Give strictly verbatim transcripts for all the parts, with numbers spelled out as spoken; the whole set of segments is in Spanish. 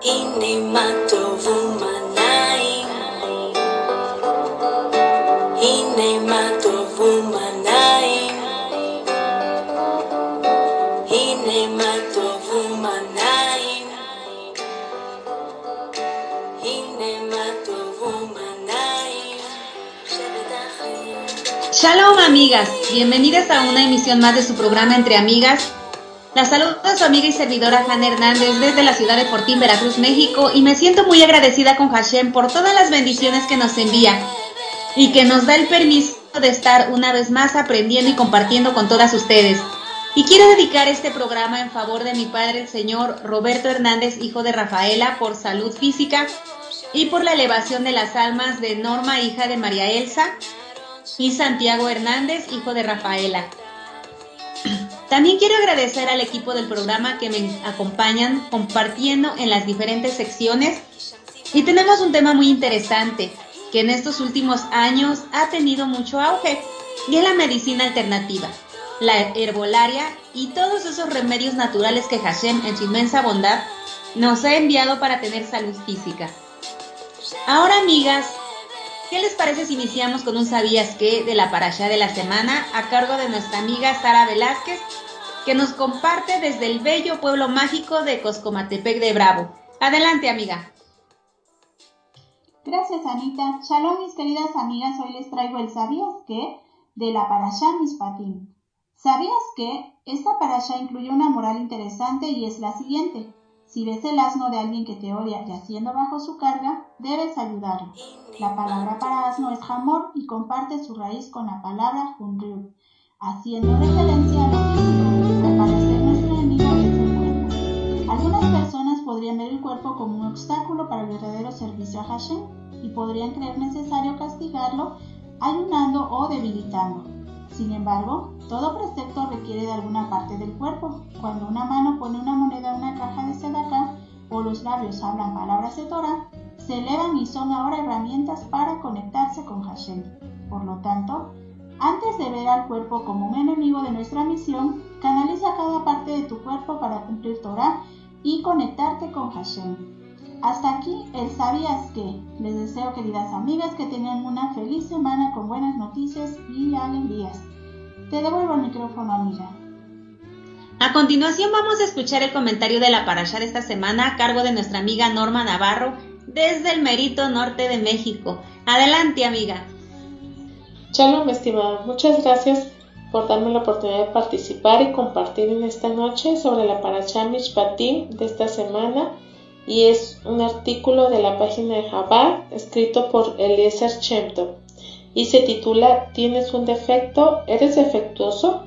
Hine matovumanaim, hine matovumanaim, hine matovumanaim, hine matovumanaim. Shalom, amigas, bienvenidas a una emisión más de su programa Entre Amigas. La saluda su amiga y servidora Hanna Hernández desde la ciudad de Fortín, Veracruz, México, y me siento muy agradecida con Hashem por todas las bendiciones que nos envía y que nos da el permiso de estar una vez más aprendiendo y compartiendo con todas ustedes. Y quiero dedicar este programa en favor de mi padre, el señor Roberto Hernández, hijo de Rafaela, por salud física, y por la elevación de las almas de Norma, hija de María Elsa, y Santiago Hernández, hijo de Rafaela. También quiero agradecer al equipo del programa que me acompañan compartiendo en las diferentes secciones, y tenemos un tema muy interesante que en estos últimos años ha tenido mucho auge, y es la medicina alternativa, la herbolaria y todos esos remedios naturales que Hashem en su inmensa bondad nos ha enviado para tener salud física. Ahora, amigas, ¿qué les parece si iniciamos con un ¿sabías qué? De la parashá de la semana a cargo de nuestra amiga Sara Velázquez, que nos comparte desde el bello pueblo mágico de Coscomatepec de Bravo? Adelante, amiga. Gracias, Anita. Shalom, mis queridas amigas. Hoy les traigo el ¿sabías qué? De la parashá Mishpatim. ¿Sabías qué? Esta parashá incluye una moral interesante y es la siguiente. Si ves el asno de alguien que te odia yaciendo bajo su carga, debes ayudarlo. La palabra para asno es hamor y comparte su raíz con la palabra hunriut, haciendo referencia a lo físico. Al parecer, nuestro enemigo es el cuerpo. Algunas personas podrían ver el cuerpo como un obstáculo para el verdadero servicio a Hashem y podrían creer necesario castigarlo, ayunando o debilitando. Sin embargo, todo precepto requiere de alguna parte del cuerpo. Cuando una mano pone una moneda en una caja de sedacá o los labios hablan palabras de Torah, se elevan y son ahora herramientas para conectarse con Hashem. Por lo tanto, antes de ver al cuerpo como un enemigo de nuestra misión, canaliza cada parte de tu cuerpo para cumplir Torah y conectarte con Hashem. Hasta aquí el ¿sabías qué? Les deseo, queridas amigas, que tengan una feliz semana con buenas noticias y alegrías. Te devuelvo el micrófono, amiga. A continuación vamos a escuchar el comentario de la parashá de esta semana a cargo de nuestra amiga Norma Navarro desde el Merito Norte de México. Adelante, amiga. Shalom, estimada. Muchas gracias por darme la oportunidad de participar y compartir en esta noche sobre la parashá Mishpatim de esta semana, y es un artículo de la página de Chabad escrito por Eliezer Shem Tov y se titula ¿Tienes un defecto? ¿Eres defectuoso?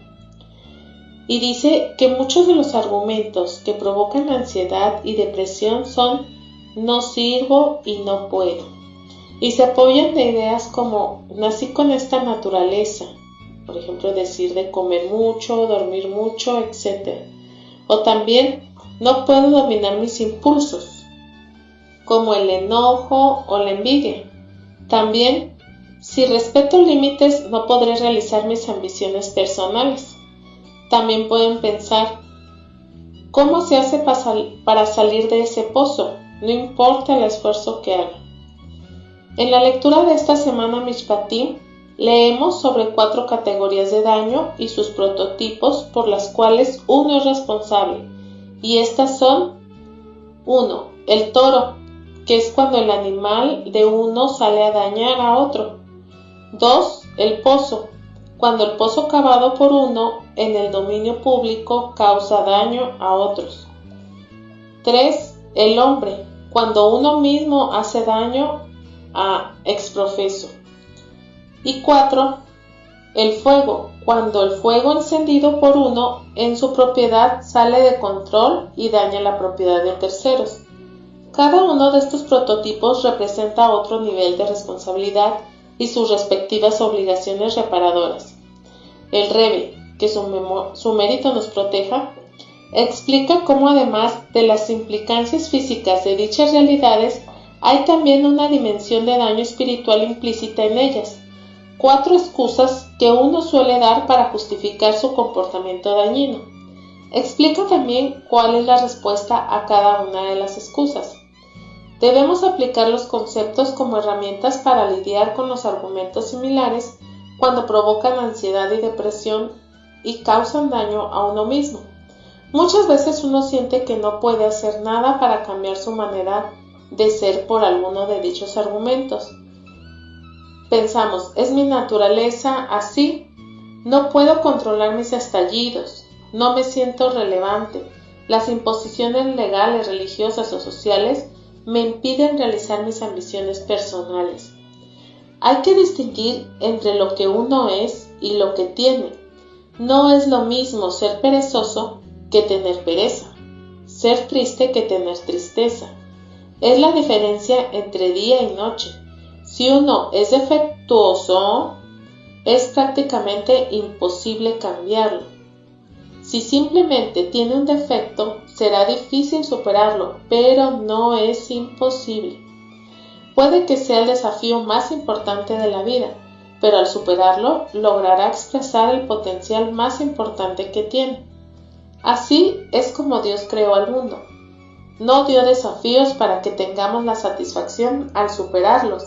Y dice que muchos de los argumentos que provocan ansiedad y depresión son no sirvo y no puedo, y se apoyan de ideas como nací con esta naturaleza, por ejemplo decir de comer mucho, dormir mucho, etcétera, o también no puedo dominar mis impulsos, como el enojo o la envidia. También, si respeto límites, no podré realizar mis ambiciones personales. También pueden pensar, ¿cómo se hace para salir de ese pozo? No importa el esfuerzo que haga. En la lectura de esta semana Mishpatim, leemos sobre cuatro categorías de daño y sus prototipos por las cuales uno es responsable. Y estas son: uno. El toro, que es cuando el animal de uno sale a dañar a otro. dos. El pozo, cuando el pozo cavado por uno en el dominio público causa daño a otros. tres. El hombre, cuando uno mismo hace daño a exprofeso. Y cuatro. El fuego, cuando el fuego encendido por uno en su propiedad sale de control y daña la propiedad de terceros. Cada uno de estos prototipos representa otro nivel de responsabilidad y sus respectivas obligaciones reparadoras. El Rebbe, que su, memo- su mérito nos proteja, explica cómo además de las implicancias físicas de dichas realidades, hay también una dimensión de daño espiritual implícita en ellas. Cuatro excusas que uno suele dar para justificar su comportamiento dañino. Explica también cuál es la respuesta a cada una de las excusas. Debemos aplicar los conceptos como herramientas para lidiar con los argumentos similares cuando provocan ansiedad y depresión y causan daño a uno mismo. Muchas veces uno siente que no puede hacer nada para cambiar su manera de ser por alguno de dichos argumentos. Pensamos, es mi naturaleza así, no puedo controlar mis estallidos, no me siento relevante, las imposiciones legales, religiosas o sociales me impiden realizar mis ambiciones personales. Hay que distinguir entre lo que uno es y lo que tiene. No es lo mismo ser perezoso que tener pereza, ser triste que tener tristeza. Es la diferencia entre día y noche. Si uno es defectuoso, es prácticamente imposible cambiarlo. Si simplemente tiene un defecto, será difícil superarlo, pero no es imposible. Puede que sea el desafío más importante de la vida, pero al superarlo, logrará expresar el potencial más importante que tiene. Así es como Dios creó al mundo. No dio desafíos para que tengamos la satisfacción al superarlos.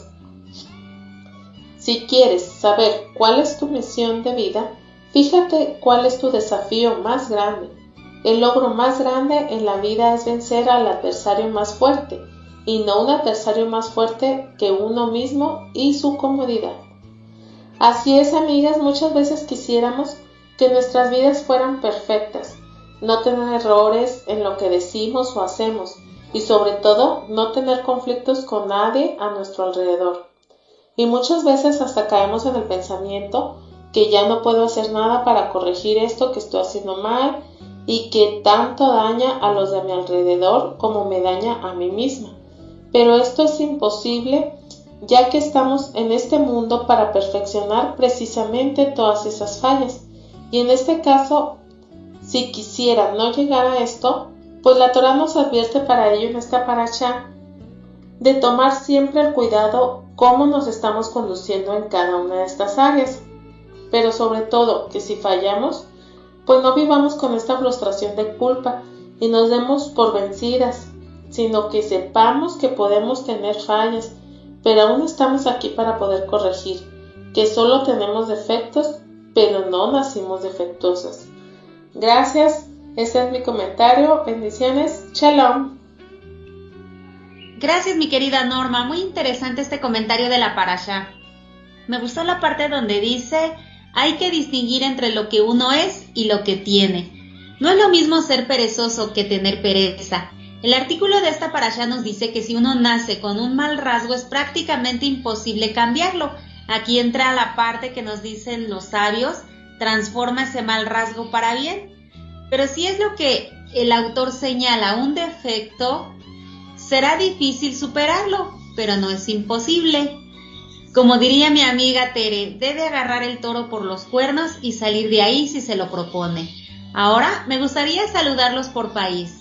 Si quieres saber cuál es tu misión de vida, fíjate cuál es tu desafío más grande. El logro más grande en la vida es vencer al adversario más fuerte, y no un adversario más fuerte que uno mismo y su comodidad. Así es, amigas, muchas veces quisiéramos que nuestras vidas fueran perfectas, no tener errores en lo que decimos o hacemos, y sobre todo, no tener conflictos con nadie a nuestro alrededor. Y muchas veces hasta caemos en el pensamiento que ya no puedo hacer nada para corregir esto que estoy haciendo mal y que tanto daña a los de mi alrededor como me daña a mí misma. Pero esto es imposible, ya que estamos en este mundo para perfeccionar precisamente todas esas fallas. Y en este caso, si quisiera no llegar a esto, pues la Torá nos advierte para ello en esta parashá de tomar siempre el cuidado cómo nos estamos conduciendo en cada una de estas áreas. Pero sobre todo, que si fallamos, pues no vivamos con esta frustración de culpa y nos demos por vencidas, sino que sepamos que podemos tener fallas, pero aún estamos aquí para poder corregir, que solo tenemos defectos, pero no nacimos defectuosas. Gracias, ese es mi comentario. Bendiciones, shalom. Gracias, mi querida Norma. Muy interesante este comentario de la parashá. Me gustó la parte donde dice, hay que distinguir entre lo que uno es y lo que tiene. No es lo mismo ser perezoso que tener pereza. El artículo de esta parashá nos dice que si uno nace con un mal rasgo es prácticamente imposible cambiarlo. Aquí entra la parte que nos dicen los sabios, transforma ese mal rasgo para bien. Pero si es lo que el autor señala, un defecto, será difícil superarlo, pero no es imposible. Como diría mi amiga Tere, debe agarrar el toro por los cuernos y salir de ahí si se lo propone. Ahora me gustaría saludarlos por país.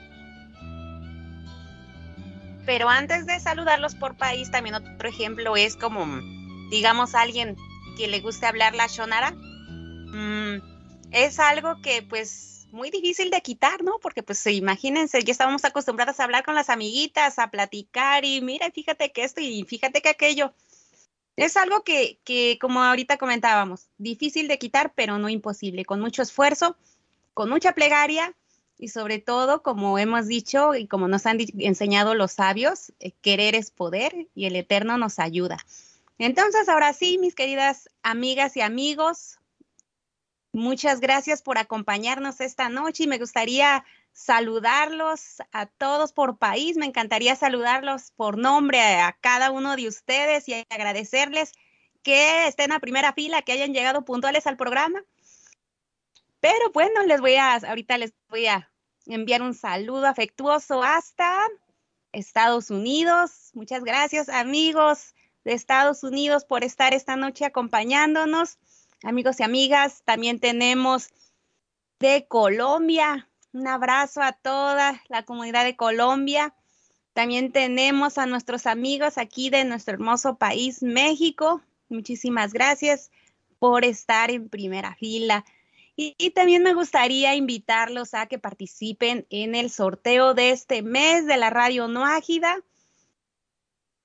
Pero antes de saludarlos por país, también otro ejemplo es como, digamos, alguien que le guste hablar la shonara. Mm, es algo que pues muy difícil de quitar, ¿no? Porque pues imagínense, ya estábamos acostumbradas a hablar con las amiguitas, a platicar y mira, fíjate que esto y fíjate que aquello. Es algo que, que, como ahorita comentábamos, difícil de quitar, pero no imposible, con mucho esfuerzo, con mucha plegaria y sobre todo, como hemos dicho y como nos han enseñado los sabios, eh, querer es poder y el Eterno nos ayuda. Entonces, ahora sí, mis queridas amigas y amigos, muchas gracias por acompañarnos esta noche y me gustaría saludarlos a todos por país. Me encantaría saludarlos por nombre a, a cada uno de ustedes y agradecerles que estén a primera fila, que hayan llegado puntuales al programa. Pero bueno, les voy a, ahorita les voy a enviar un saludo afectuoso hasta Estados Unidos. Muchas gracias, amigos de Estados Unidos, por estar esta noche acompañándonos. Amigos y amigas, también tenemos de Colombia. Un abrazo a toda la comunidad de Colombia. También tenemos a nuestros amigos aquí de nuestro hermoso país, México. Muchísimas gracias por estar en primera fila. Y, y también me gustaría invitarlos a que participen en el sorteo de este mes de la Radio Noágida.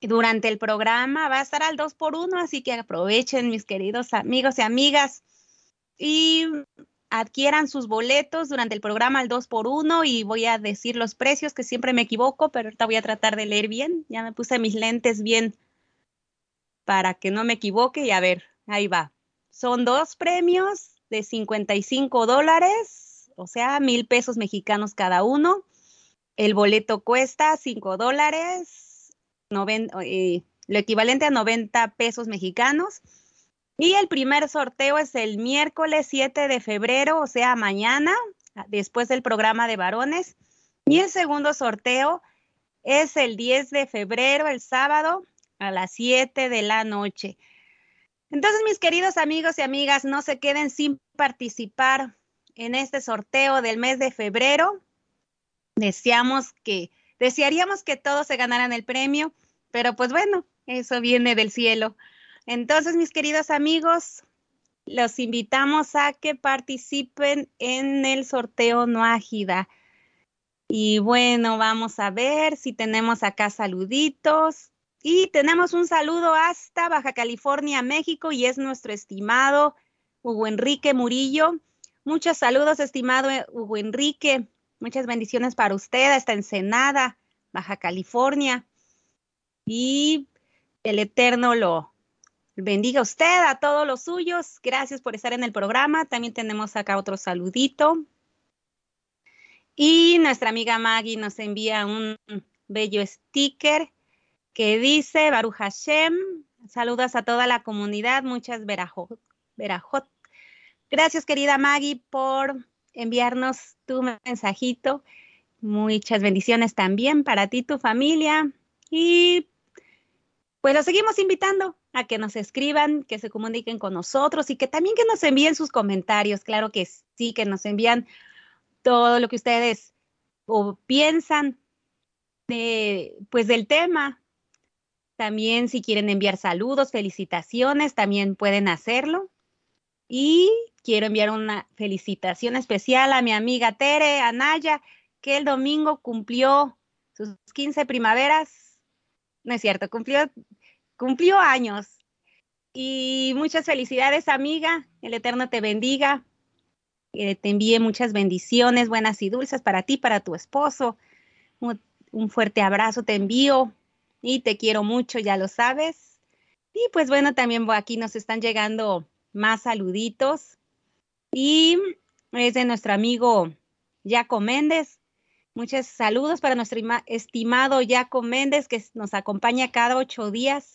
durante el programa va a estar al dos por uno, así que aprovechen, mis queridos amigos y amigas, y adquieran sus boletos durante el programa al dos por uno, y voy a decir los precios, que siempre me equivoco, pero ahorita voy a tratar de leer bien. Ya me puse mis lentes bien para que no me equivoque, y a ver, ahí va. Son dos premios de cincuenta y cinco dólares, o sea, mil pesos mexicanos cada uno. El boleto cuesta cinco dólares, eh, lo equivalente a noventa pesos mexicanos. Y el primer sorteo es el miércoles siete de febrero, o sea, mañana, después del programa de varones. Y el segundo sorteo es el diez de febrero, el sábado, a las siete de la noche. Entonces, mis queridos amigos y amigas, no se queden sin participar en este sorteo del mes de febrero. Deseamos que, desearíamos que todos se ganaran el premio, pero pues bueno, eso viene del cielo. Entonces, mis queridos amigos, los invitamos a que participen en el sorteo Noágida. Y bueno, vamos a ver si tenemos acá saluditos. Y tenemos un saludo hasta Baja California, México, y es nuestro estimado Hugo Enrique Murillo. Muchos saludos, estimado Hugo Enrique. Muchas bendiciones para usted, hasta Ensenada, Baja California. Y el Eterno lo bendiga a usted, a todos los suyos. Gracias por estar en el programa. También tenemos acá otro saludito. Y nuestra amiga Maggie nos envía un bello sticker que dice: Baruch Hashem, saludos a toda la comunidad, muchas verajot. verajot. Gracias, querida Maggie, por enviarnos tu mensajito. Muchas bendiciones también para ti, tu familia. Y pues los seguimos invitando a que nos escriban, que se comuniquen con nosotros y que también que nos envíen sus comentarios. Claro que sí, que nos envían todo lo que ustedes o piensan de, pues del tema. También si quieren enviar saludos, felicitaciones, también pueden hacerlo. Y quiero enviar una felicitación especial a mi amiga Tere Anaya, que el domingo cumplió sus quince primaveras. No es cierto, cumplió, cumplió años. Y muchas felicidades, amiga. El Eterno te bendiga. Eh, te envíe muchas bendiciones, buenas y dulces para ti, para tu esposo. Un, un fuerte abrazo te envío. Y te quiero mucho, ya lo sabes. Y pues bueno, también aquí nos están llegando más saluditos. Y es de nuestro amigo Jaco Méndez. Muchos saludos para nuestro estimado Jaco Méndez, que nos acompaña cada ocho días.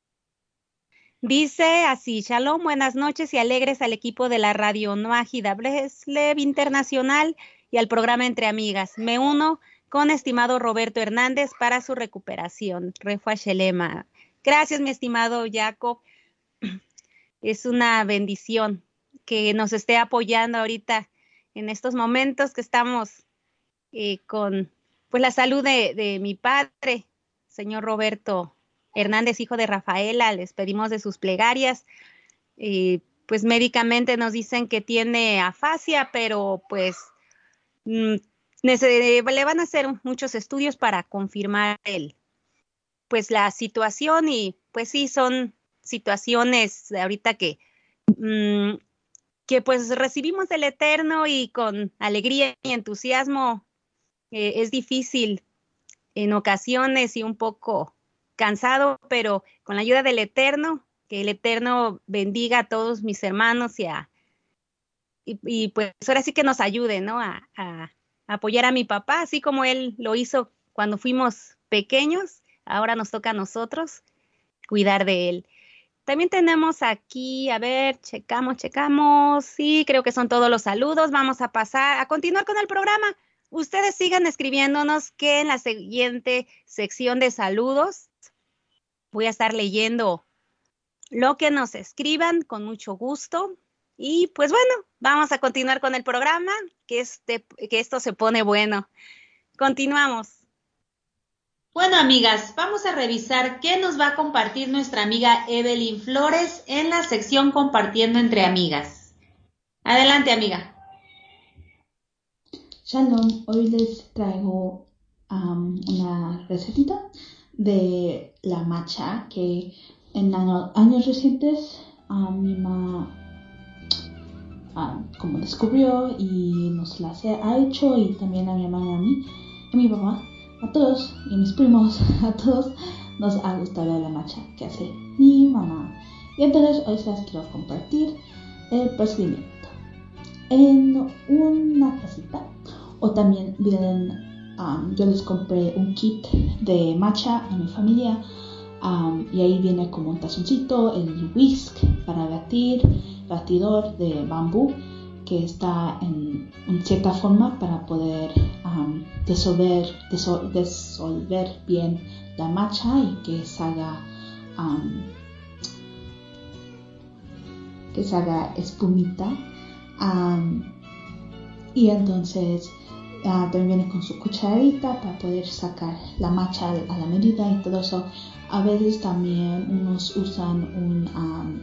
Dice así: Shalom, buenas noches y alegres al equipo de la Radio Noágida Breslev Internacional y al programa Entre Amigas. Me uno con estimado Roberto Hernández para su recuperación. Refua Shelema. Gracias, mi estimado Jacob. Es una bendición que nos esté apoyando ahorita en estos momentos que estamos eh, con pues la salud de, de mi padre, señor Roberto Hernández, hijo de Rafaela. Les pedimos de sus plegarias. Eh, pues médicamente nos dicen que tiene afasia, pero pues mm, le van a hacer muchos estudios para confirmar el, pues la situación, y pues sí, son situaciones ahorita que, mmm, que pues recibimos del Eterno y con alegría y entusiasmo. Eh, es difícil en ocasiones y un poco cansado, pero con la ayuda del Eterno, que el Eterno bendiga a todos mis hermanos y, a, y, y pues ahora sí que nos ayude, ¿no? A, a apoyar a mi papá, así como él lo hizo cuando fuimos pequeños. Ahora nos toca a nosotros cuidar de él. También tenemos aquí, a ver, checamos, checamos. Sí, creo que son todos los saludos. Vamos a pasar, a continuar con el programa. Ustedes sigan escribiéndonos, que en la siguiente sección de saludos voy a estar leyendo lo que nos escriban con mucho gusto. Y pues bueno, vamos a continuar con el programa, que, este, que esto se pone bueno. Continuamos. Bueno, amigas, vamos a revisar qué nos va a compartir nuestra amiga Evelyn Flores en la sección Compartiendo entre Amigas. Adelante, amiga. Shalom, hoy les traigo um, una recetita de la matcha que en año, años recientes uh, mi mamá uh, como descubrió y nos la ha hecho, y también a mi mamá y a mí, a mi papá, a todos, y a mis primos, a todos nos ha gustado la matcha que hace mi mamá. Y entonces hoy se las quiero compartir el procedimiento. En una tacita, o también vienen, um, yo les compré un kit de matcha a mi familia, um, y ahí viene como un tazoncito, el whisk para batir, batidor de bambú que está en, en cierta forma para poder um, disolver, disol, disolver bien la matcha y que salga um, que salga espumita. Um, y entonces uh, también viene con su cucharita para poder sacar la matcha a la medida y todo eso. A veces también unos usan un um,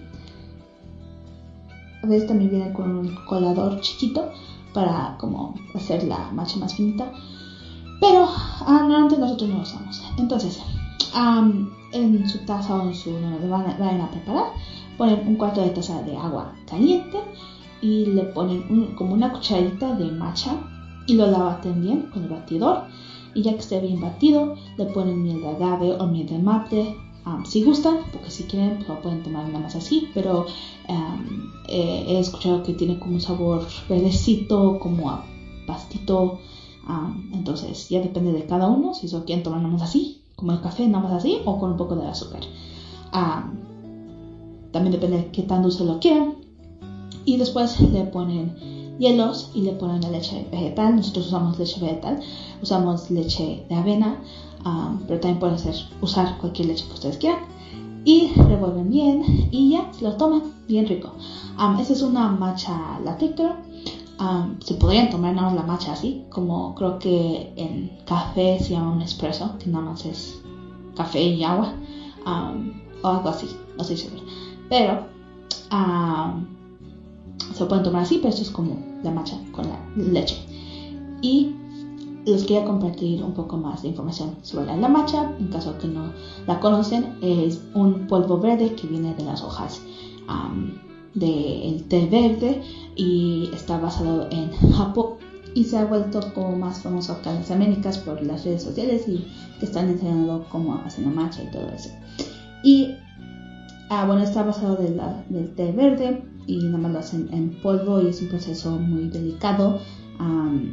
a veces también viene con un colador chiquito para como hacer la matcha más finita, pero uh, normalmente nosotros no lo usamos. Entonces um, en su taza o en su donde van a, van a preparar, ponen un cuarto de taza de agua caliente y le ponen un, como una cucharita de matcha y lo la baten bien con el batidor, y ya que esté bien batido le ponen miel de agave o miel de maple, um, si gustan, porque si quieren pues lo pueden tomar nada más así, pero um, eh, he escuchado que tiene como un sabor verdecito, como a pastito, um, entonces ya depende de cada uno si eso quieren tomar nada más así, como el café nada más así, o con un poco de azúcar. Um, también depende de qué tan dulce lo quieran. Y después le ponen hielos y le ponen la leche vegetal. Nosotros usamos leche vegetal, usamos leche de avena, um, pero también pueden hacer, usar cualquier leche que ustedes quieran. Y revuelven bien y ya se lo toman bien rico. Um, esta es una matcha latte. Um, se podrían tomar nada más la matcha así, como creo que en café se llama un espresso, que nada más es café y agua, um, o algo así, no estoy segura. Pero um, se lo pueden tomar así, pero esto es como la matcha con la leche. Y les quería compartir un poco más de información sobre la matcha, en caso que no la conocen. Es un polvo verde que viene de las hojas um, del té verde y está basado en Japón y se ha vuelto como más famoso acá en las Américas por las redes sociales y que están enseñando cómo hacen la matcha y todo eso. Y ah, bueno, está basado de la, del té verde y nada más lo hacen en polvo y es un proceso muy delicado, um,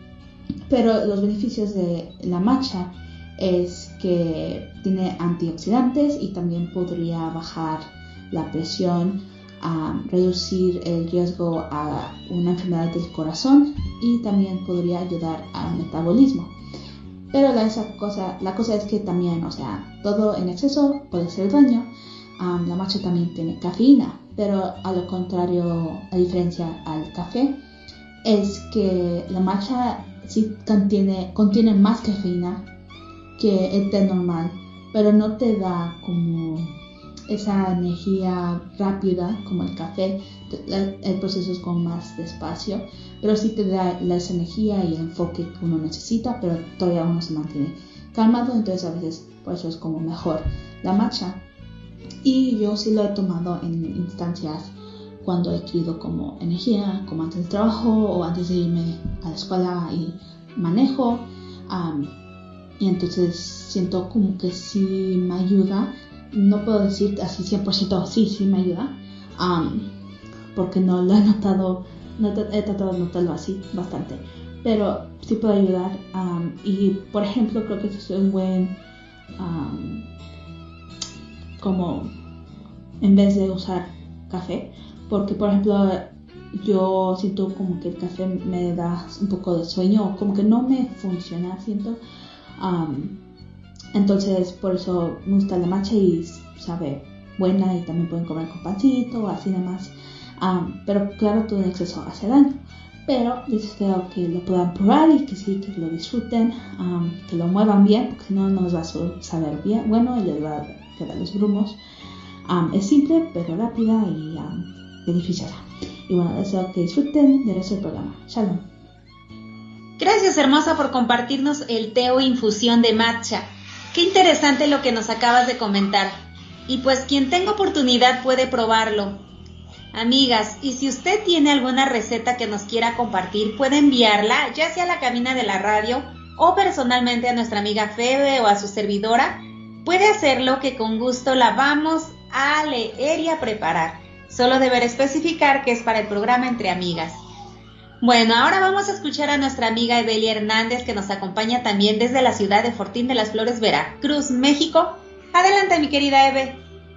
pero los beneficios de la matcha es que tiene antioxidantes y también podría bajar la presión, um, reducir el riesgo a una enfermedad del corazón y también podría ayudar al metabolismo. Pero la, esa cosa, la cosa es que también, o sea, todo en exceso puede hacer daño. Um, la matcha también tiene cafeína, pero a lo contrario, a diferencia al café, es que la matcha sí contiene, contiene más cafeína que el té normal, pero no te da como esa energía rápida como el café. El proceso es como más despacio, pero sí te da esa energía y el enfoque que uno necesita, pero todavía uno se mantiene calmado, entonces a veces por eso es como mejor la matcha. Y yo sí lo he tomado en instancias cuando he querido como energía, como antes del trabajo o antes de irme a la escuela y manejo, um, y entonces siento como que sí me ayuda. No puedo decir así cien por ciento sí, sí me ayuda, um, porque no lo he notado, no he tratado de notarlo así bastante, pero sí puede ayudar, um, y por ejemplo creo que es un buen um, como en vez de usar café, porque por ejemplo yo siento como que el café me da un poco de sueño, como que no me funciona, siento, um, entonces por eso me gusta la matcha y sabe buena y también pueden comer con pancito o así nada más, um, pero claro, todo en exceso hace daño, pero deseo que lo puedan probar y que sí, que lo disfruten, um, que lo muevan bien, porque no nos va a saber bien, bueno, y les va a quedar los grumos. Um, es simple pero rápida y um, beneficiosa. Y bueno, deseo que disfruten del resto del programa. Shalom. Gracias, hermosa, por compartirnos el té o infusión de matcha. qué interesante lo que nos acabas de comentar. Y pues quien tenga oportunidad puede probarlo. Amigas, y si usted tiene alguna receta que nos quiera compartir, puede enviarla ya sea a la cabina de la radio o personalmente a nuestra amiga Febe o a su servidora. Puede hacerlo, que con gusto la vamos a leer y a preparar. Solo deberá especificar que es para el programa Entre Amigas. Bueno, ahora vamos a escuchar a nuestra amiga Evelia Hernández, que nos acompaña también desde la ciudad de Fortín de las Flores, Veracruz, México. Adelante, mi querida Eve.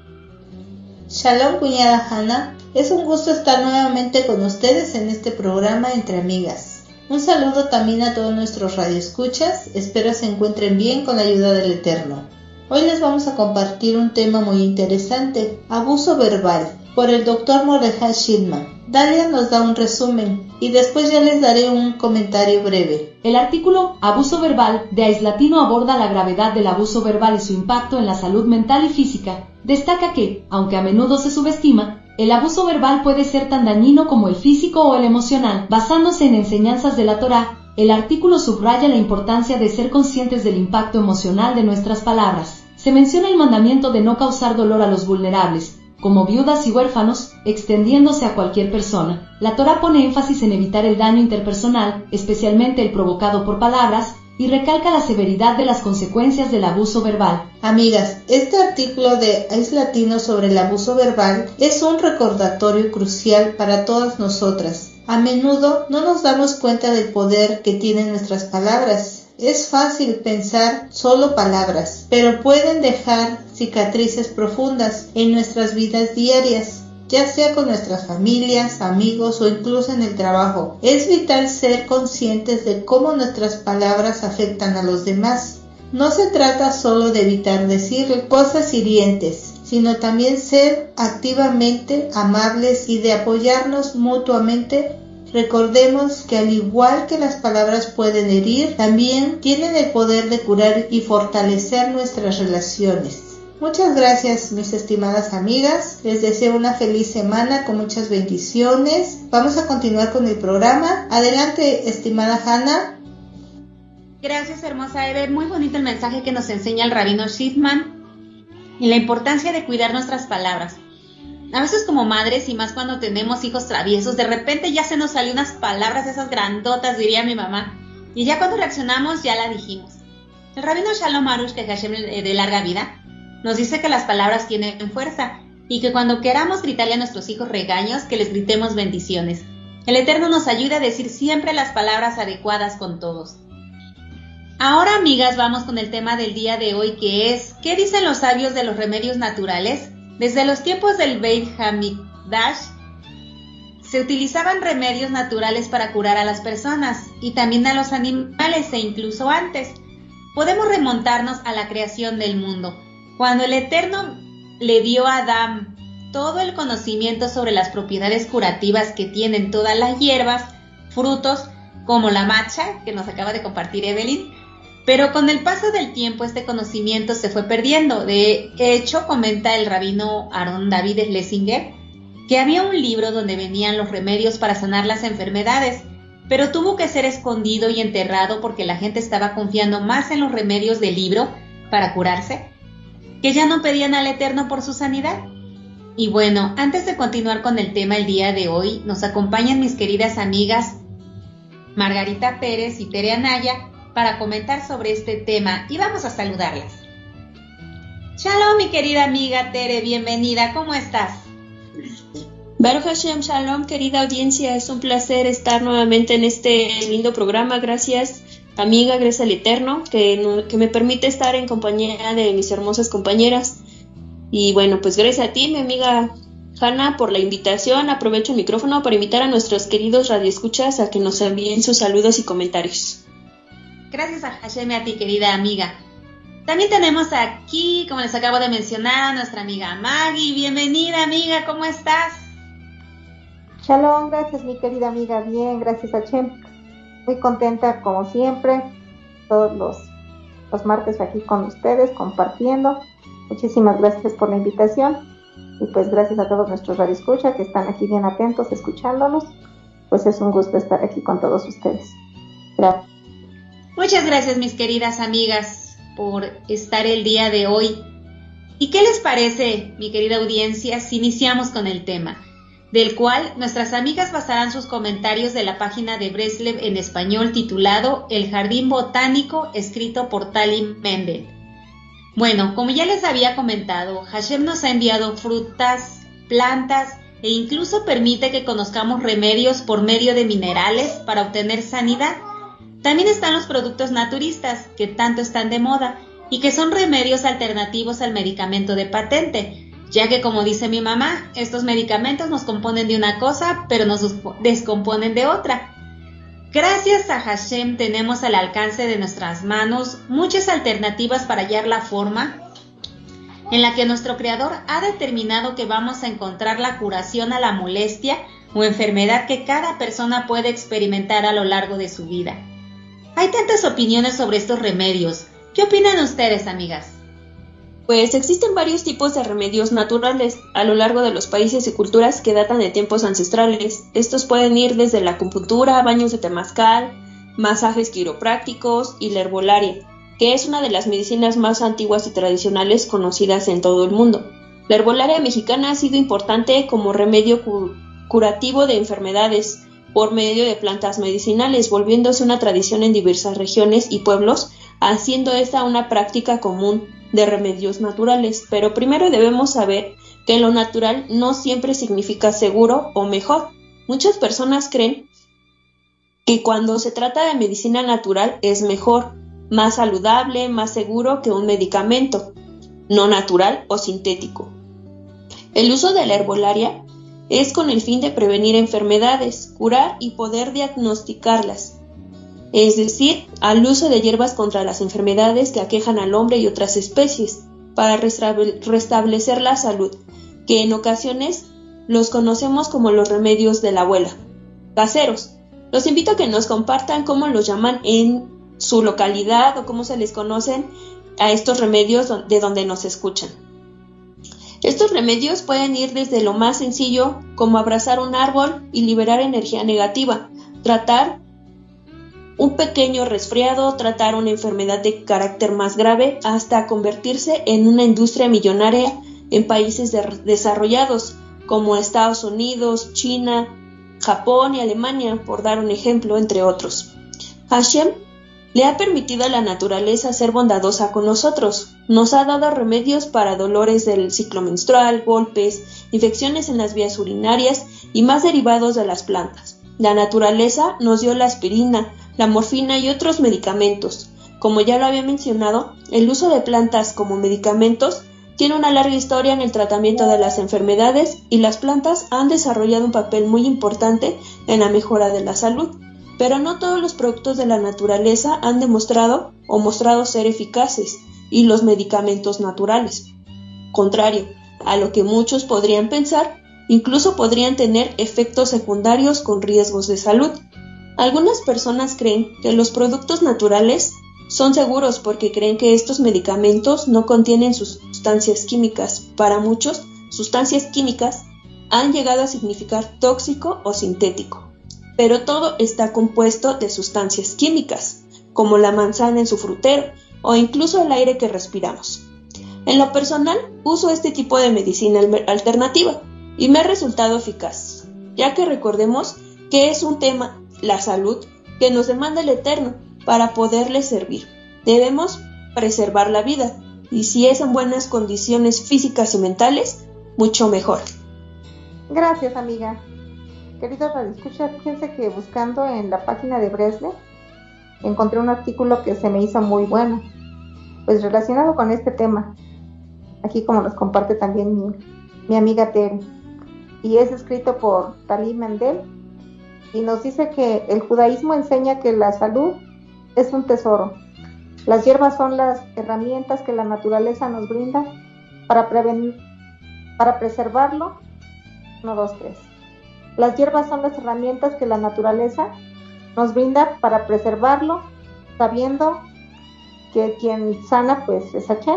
Shalom, cuñada Hanna. Es un gusto estar nuevamente con ustedes en este programa Entre Amigas. Un saludo también a todos nuestros radioescuchas. Espero se encuentren bien con la ayuda del Eterno. Hoy les vamos a compartir un tema muy interesante, abuso verbal, por el doctor Mordechai Shildman. Dalia nos da un resumen y después ya les daré un comentario breve. El artículo Abuso verbal de Aislatino aborda la gravedad del abuso verbal y su impacto en la salud mental y física. Destaca que, aunque a menudo se subestima, el abuso verbal puede ser tan dañino como el físico o el emocional. Basándose en enseñanzas de la Torá, el artículo subraya la importancia de ser conscientes del impacto emocional de nuestras palabras. Se menciona el mandamiento de no causar dolor a los vulnerables, como viudas y huérfanos, extendiéndose a cualquier persona. La Torá pone énfasis en evitar el daño interpersonal, especialmente el provocado por palabras, y recalca la severidad de las consecuencias del abuso verbal. Amigas, este artículo de Aislatino sobre el abuso verbal es un recordatorio crucial para todas nosotras. A menudo no nos damos cuenta del poder que tienen nuestras palabras. Es fácil pensar solo palabras, pero pueden dejar cicatrices profundas en nuestras vidas diarias, ya sea con nuestras familias, amigos o incluso en el trabajo. Es vital ser conscientes de cómo nuestras palabras afectan a los demás. No se trata solo de evitar decir cosas hirientes, sino también ser activamente amables y de apoyarnos mutuamente. Recordemos que al igual que las palabras pueden herir, también tienen el poder de curar y fortalecer nuestras relaciones. Muchas gracias, mis estimadas amigas. Les deseo una feliz semana con muchas bendiciones. Vamos a continuar con el programa. Adelante, estimada Hanna. Gracias, hermosa Eve. Muy bonito el mensaje que nos enseña el rabino Shildman y la importancia de cuidar nuestras palabras. A veces como madres, y más cuando tenemos hijos traviesos, de repente ya se nos salen unas palabras esas grandotas, diría mi mamá, y ya cuando reaccionamos ya la dijimos. El rabino Shalom Arush, que Hashem de larga vida, nos dice que las palabras tienen fuerza y que cuando queramos gritarle a nuestros hijos regaños, que les gritemos bendiciones. El Eterno nos ayuda a decir siempre las palabras adecuadas con todos. Ahora, amigas, vamos con el tema del día de hoy, que es ¿qué dicen los sabios de los remedios naturales? Desde los tiempos del Beit Hamikdash se utilizaban remedios naturales para curar a las personas y también a los animales, e incluso antes. Podemos remontarnos a la creación del mundo, cuando el Eterno le dio a Adán todo el conocimiento sobre las propiedades curativas que tienen todas las hierbas, frutos, como la matcha, que nos acaba de compartir Evelyn. Pero con el paso del tiempo este conocimiento se fue perdiendo. De hecho, comenta el rabino Aaron David Schlesinger que había un libro donde venían los remedios para sanar las enfermedades, pero tuvo que ser escondido y enterrado porque la gente estaba confiando más en los remedios del libro para curarse, que ya no pedían al Eterno por su sanidad. Y bueno, antes de continuar con el tema el día de hoy, nos acompañan mis queridas amigas Margarita Pérez y Tere Anaya para comentar sobre este tema, y vamos a saludarlas. Shalom, mi querida amiga Tere, bienvenida, ¿cómo estás? Baruch Hashem, shalom, querida audiencia, es un placer estar nuevamente en este lindo programa. Gracias, amiga, gracias al Eterno, que, que me permite estar en compañía de mis hermosas compañeras. Y bueno, pues gracias a ti, mi amiga Hanna, por la invitación. Aprovecho el micrófono para invitar a nuestros queridos radioescuchas a que nos envíen sus saludos y comentarios. Gracias a Hashem y a ti, querida amiga. También tenemos aquí, como les acabo de mencionar, a nuestra amiga Maggie. Bienvenida, amiga, ¿cómo estás? Shalom, gracias mi querida amiga, bien, gracias a Hashem. Muy contenta como siempre, todos los, los martes aquí con ustedes, compartiendo. Muchísimas gracias por la invitación. Y pues gracias a todos nuestros radioescuchas que están aquí bien atentos, escuchándonos. Pues es un gusto estar aquí con todos ustedes. Gracias. Muchas gracias, mis queridas amigas. por estar el día de hoy. ¿Y qué les parece, mi querida audiencia, si iniciamos con el tema, del cual nuestras amigas basarán sus comentarios de la página de Breslev en español titulado El Jardín Botánico, escrito por Tali Mendel? Bueno, como ya les había comentado, Hashem nos ha enviado frutas, plantas e incluso permite que conozcamos remedios por medio de minerales para obtener sanidad. También están los productos naturistas, que tanto están de moda y que son remedios alternativos al medicamento de patente, ya que, como dice mi mamá, estos medicamentos nos componen de una cosa, pero nos descomponen de otra. Gracias a Hashem tenemos al alcance de nuestras manos muchas alternativas para hallar la forma en la que nuestro Creador ha determinado que vamos a encontrar la curación a la molestia o enfermedad que cada persona puede experimentar a lo largo de su vida. Hay tantas opiniones sobre estos remedios. ¿Qué opinan ustedes, amigas? Pues existen varios tipos de remedios naturales a lo largo de los países y culturas que datan de tiempos ancestrales. Estos pueden ir desde la acupuntura, baños de temazcal, masajes quiroprácticos y la herbolaria, que es una de las medicinas más antiguas y tradicionales conocidas en todo el mundo. La herbolaria mexicana ha sido importante como remedio cu- curativo de enfermedades por medio de plantas medicinales, volviéndose una tradición en diversas regiones y pueblos, haciendo esta una práctica común de remedios naturales. Pero primero debemos saber que lo natural no siempre significa seguro o mejor. Muchas personas creen que cuando se trata de medicina natural es mejor, más saludable, más seguro que un medicamento no natural o sintético. El uso de la herbolaria es con el fin de prevenir enfermedades, curar y poder diagnosticarlas, es decir, al uso de hierbas contra las enfermedades que aquejan al hombre y otras especies, para restablecer la salud, que en ocasiones los conocemos como los remedios de la abuela. Caseros. Los invito a que nos compartan cómo los llaman en su localidad o cómo se les conocen a estos remedios de donde nos escuchan. Estos remedios pueden ir desde lo más sencillo, como abrazar un árbol y liberar energía negativa, tratar un pequeño resfriado, tratar una enfermedad de carácter más grave, hasta convertirse en una industria millonaria en países de- desarrollados como Estados Unidos, China, Japón y Alemania, por dar un ejemplo, entre otros. Hashem le ha permitido a la naturaleza ser bondadosa con nosotros. Nos ha dado remedios para dolores del ciclo menstrual, golpes, infecciones en las vías urinarias y más derivados de las plantas. La naturaleza nos dio la aspirina, la morfina y otros medicamentos. Como ya lo había mencionado, el uso de plantas como medicamentos tiene una larga historia en el tratamiento de las enfermedades y las plantas han desarrollado un papel muy importante en la mejora de la salud. Pero no todos los productos de la naturaleza han demostrado o mostrado ser eficaces, y los medicamentos naturales, contrario a lo que muchos podrían pensar, incluso podrían tener efectos secundarios con riesgos de salud. Algunas personas creen que los productos naturales son seguros porque creen que estos medicamentos no contienen sustancias químicas. Para muchos, sustancias químicas han llegado a significar tóxico o sintético. Pero todo está compuesto de sustancias químicas, como la manzana en su frutero o incluso el aire que respiramos. En lo personal, uso este tipo de medicina alternativa y me ha resultado eficaz, ya que recordemos que es un tema, la salud, que nos demanda el Eterno para poderle servir. Debemos preservar la vida, y si es en buenas condiciones físicas y mentales, mucho mejor. Gracias, amiga. Queridos radioescuchas, fíjense que buscando en la página de Breslev encontré un artículo que se me hizo muy bueno, pues relacionado con este tema, aquí como nos comparte también mi, mi amiga Tere, y es escrito por Tali Mendel, y nos dice que el judaísmo enseña que la salud es un tesoro. Las hierbas son las herramientas que la naturaleza nos brinda para prevenir, para preservarlo. Uno, dos, tres. Las hierbas son las herramientas que la naturaleza nos brinda para preservarlo, sabiendo que quien sana pues es Hashem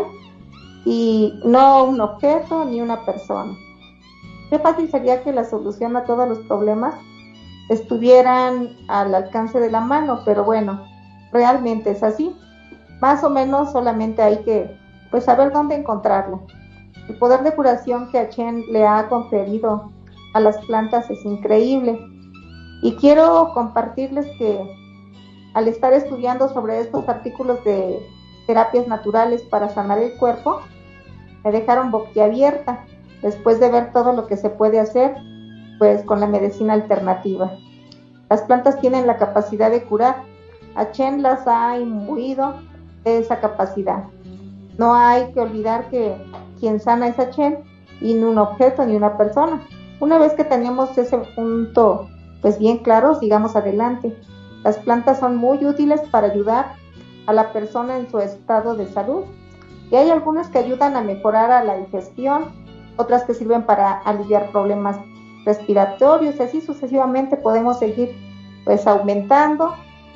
y no un objeto ni una persona. Qué fácil sería que la solución a todos los problemas estuvieran al alcance de la mano, pero bueno, realmente es así. Más o menos solamente hay que pues saber dónde encontrarla. El poder de curación que Achen le ha conferido a las plantas es increíble. Y quiero compartirles que al estar estudiando sobre estos artículos de terapias naturales para sanar el cuerpo, me dejaron boquiabierta después de ver todo lo que se puede hacer pues con la medicina alternativa. Las plantas tienen la capacidad de curar. Achen las ha imbuido de esa capacidad. No hay que olvidar que quien sana es Achen y no un objeto ni una persona. Una vez que tenemos ese punto pues bien claro, sigamos adelante. Las plantas son muy útiles para ayudar a la persona en su estado de salud. Y hay algunas que ayudan a mejorar a la digestión, otras que sirven para aliviar problemas respiratorios, así sucesivamente podemos seguir pues aumentando.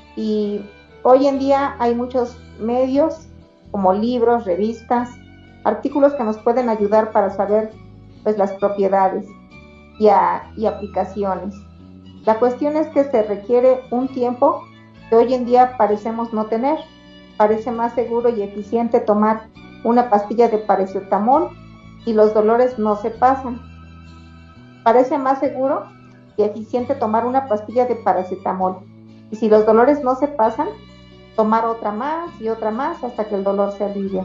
Y hoy en día hay muchos medios como libros, revistas, artículos que nos pueden ayudar para saber pues las propiedades y, a, y aplicaciones. La cuestión es que se requiere un tiempo que hoy en día parecemos no tener. Parece más seguro y eficiente tomar una pastilla de paracetamol y los dolores no se pasan. Parece más seguro y eficiente tomar una pastilla de paracetamol y si los dolores no se pasan, tomar otra más y otra más hasta que el dolor se alivie.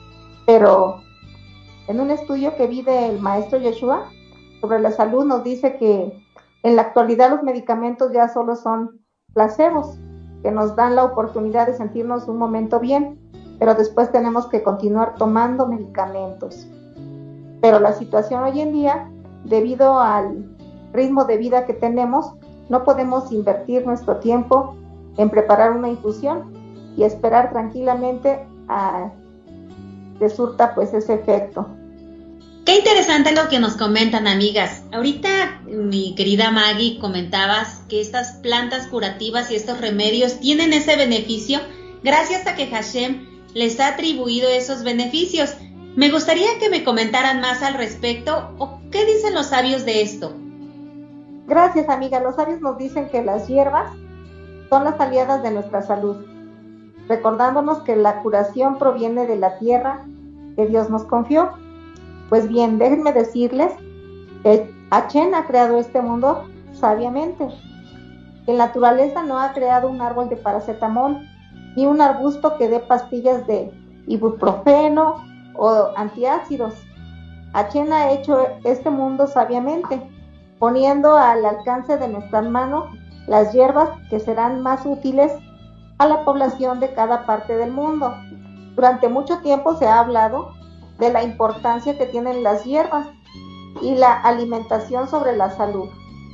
Pero en un estudio que vi del maestro Yeshua sobre la salud nos dice que en la actualidad los medicamentos ya solo son placebos, que nos dan la oportunidad de sentirnos un momento bien, pero después tenemos que continuar tomando medicamentos. Pero la situación hoy en día, debido al ritmo de vida que tenemos, no podemos invertir nuestro tiempo en preparar una infusión y esperar tranquilamente a que surta pues ese efecto. Qué interesante lo que nos comentan, amigas. Ahorita, mi querida Maggie, comentabas que estas plantas curativas y estos remedios tienen ese beneficio gracias a que Hashem les ha atribuido esos beneficios. Me gustaría que me comentaran más al respecto, o qué dicen los sabios de esto. Gracias, amiga. Los sabios nos dicen que las hierbas son las aliadas de nuestra salud, recordándonos que la curación proviene de la tierra que Dios nos confió. Pues bien, déjenme decirles que Achen ha creado este mundo sabiamente. La naturaleza no ha creado un árbol de paracetamol ni un arbusto que dé pastillas de ibuprofeno o antiácidos. Achen ha hecho este mundo sabiamente, poniendo al alcance de nuestra mano las hierbas que serán más útiles a la población de cada parte del mundo. Durante mucho tiempo se ha hablado de la importancia que tienen las hierbas y la alimentación sobre la salud.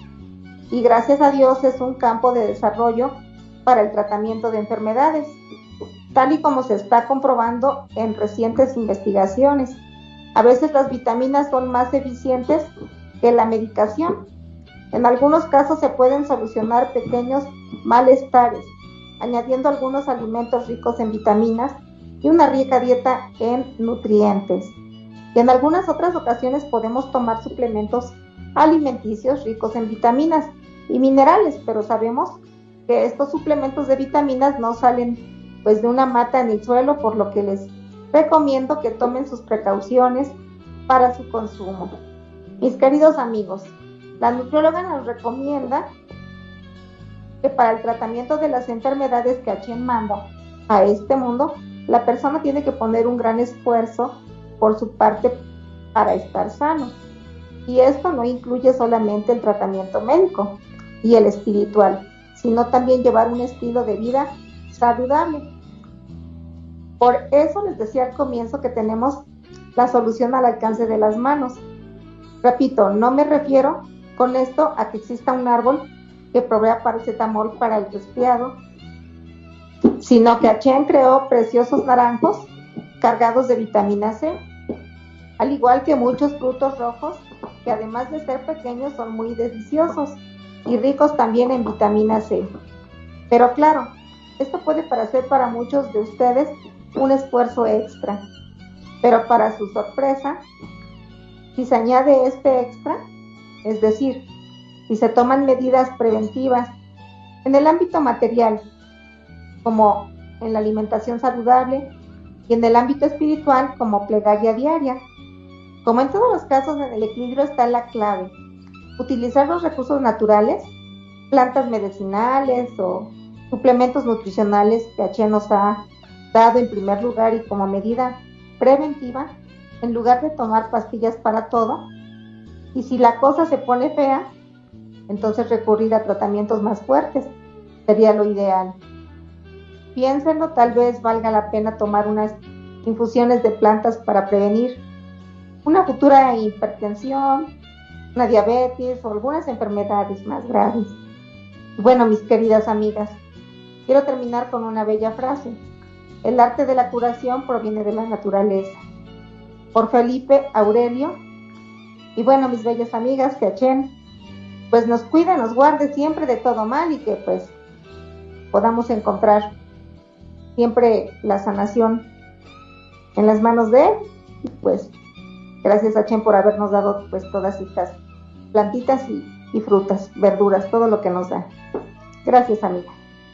Y gracias a Dios es un campo de desarrollo para el tratamiento de enfermedades, tal y como se está comprobando en recientes investigaciones. A veces las vitaminas son más eficientes que la medicación. En algunos casos se pueden solucionar pequeños malestares, añadiendo algunos alimentos ricos en vitaminas y una rica dieta en nutrientes. Y en algunas otras ocasiones podemos tomar suplementos alimenticios ricos en vitaminas y minerales, pero sabemos que estos suplementos de vitaminas no salen pues de una mata en el suelo, por lo que les recomiendo que tomen sus precauciones para su consumo. Mis queridos amigos, la nutrióloga nos recomienda que para el tratamiento de las enfermedades que Achen manda a este mundo, la persona tiene que poner un gran esfuerzo por su parte para estar sano. Y esto no incluye solamente el tratamiento médico y el espiritual, sino también llevar un estilo de vida saludable. Por eso les decía al comienzo que tenemos la solución al alcance de las manos. Repito, no me refiero con esto a que exista un árbol que provea paracetamol para el resfriado, sino que Achen creó preciosos naranjos cargados de vitamina C, al igual que muchos frutos rojos que además de ser pequeños son muy deliciosos y ricos también en vitamina C. Pero claro, esto puede parecer para muchos de ustedes un esfuerzo extra, pero para su sorpresa, si se añade este extra, es decir, si se toman medidas preventivas en el ámbito material, como en la alimentación saludable y en el ámbito espiritual como plegaria diaria. Como en todos los casos, en el equilibrio está la clave. Utilizar los recursos naturales, plantas medicinales o suplementos nutricionales que Hashem nos ha dado en primer lugar y como medida preventiva, en lugar de tomar pastillas para todo. Y si la cosa se pone fea, entonces recurrir a tratamientos más fuertes sería lo ideal. Piénsenlo, tal vez valga la pena tomar unas infusiones de plantas para prevenir una futura hipertensión, una diabetes o algunas enfermedades más graves. Bueno, mis queridas amigas, quiero terminar con una bella frase. El arte de la curación proviene de la naturaleza. Por Felipe Aurelio. Y bueno, mis bellas amigas, que Hashem pues nos cuide, nos guarde siempre de todo mal y que pues podamos encontrar siempre la sanación en las manos de Él. Y pues gracias a Hashem por habernos dado pues todas estas plantitas y, y frutas, verduras, todo lo que nos da. Gracias, amiga.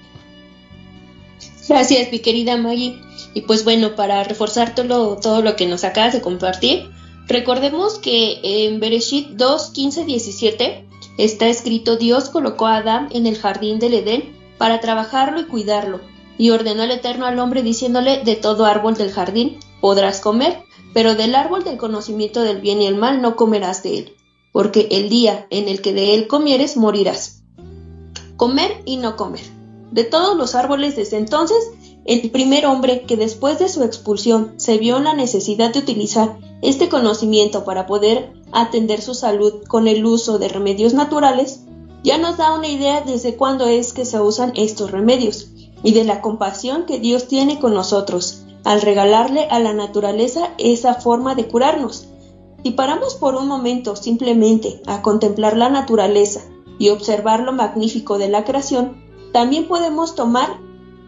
Gracias, mi querida Maggie. Y pues bueno, para reforzar todo, todo lo que nos acabas de compartir, recordemos que en Bereshit dos, quince, diecisiete está escrito: Dios colocó a Adán en el jardín del Edén para trabajarlo y cuidarlo, y ordenó el Eterno al hombre diciéndole: de todo árbol del jardín podrás comer, pero del árbol del conocimiento del bien y el mal no comerás de él, porque el día en el que de él comieres morirás. Comer y no comer. De todos los árboles desde entonces, el primer hombre que después de su expulsión se vio en la necesidad de utilizar este conocimiento para poder atender su salud con el uso de remedios naturales, ya nos da una idea desde cuándo es que se usan estos remedios y de la compasión que Dios tiene con nosotros al regalarle a la naturaleza esa forma de curarnos. Si paramos por un momento simplemente a contemplar la naturaleza y observar lo magnífico de la creación, también podemos tomar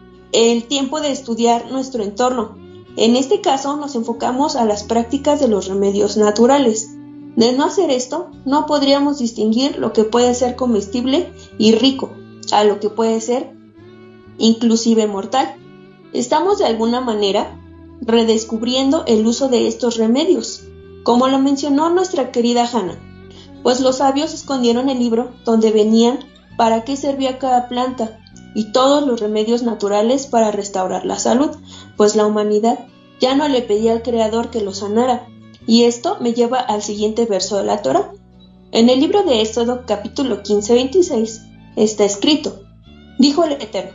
el tiempo de estudiar nuestro entorno. En este caso nos enfocamos a las prácticas de los remedios naturales. De no hacer esto, no podríamos distinguir lo que puede ser comestible y rico, a lo que puede ser inclusive mortal. Estamos de alguna manera redescubriendo el uso de estos remedios, como lo mencionó nuestra querida Hannah, pues los sabios escondieron el libro donde venían para qué servía cada planta y todos los remedios naturales para restaurar la salud, pues la humanidad ya no le pedía al Creador que lo sanara. Y esto me lleva al siguiente verso de la Torá. En el libro de Éxodo, capítulo quince, veintiséis, está escrito: dijo el Eterno: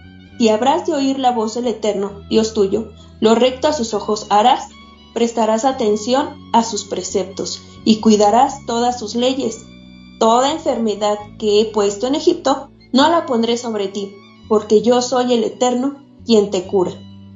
si habrás de oír la voz del Eterno, Dios tuyo, lo recto a sus ojos harás, prestarás atención a sus preceptos y cuidarás todas sus leyes. Toda enfermedad que he puesto en Egipto no la pondré sobre ti, porque yo soy el Eterno, quien te cura.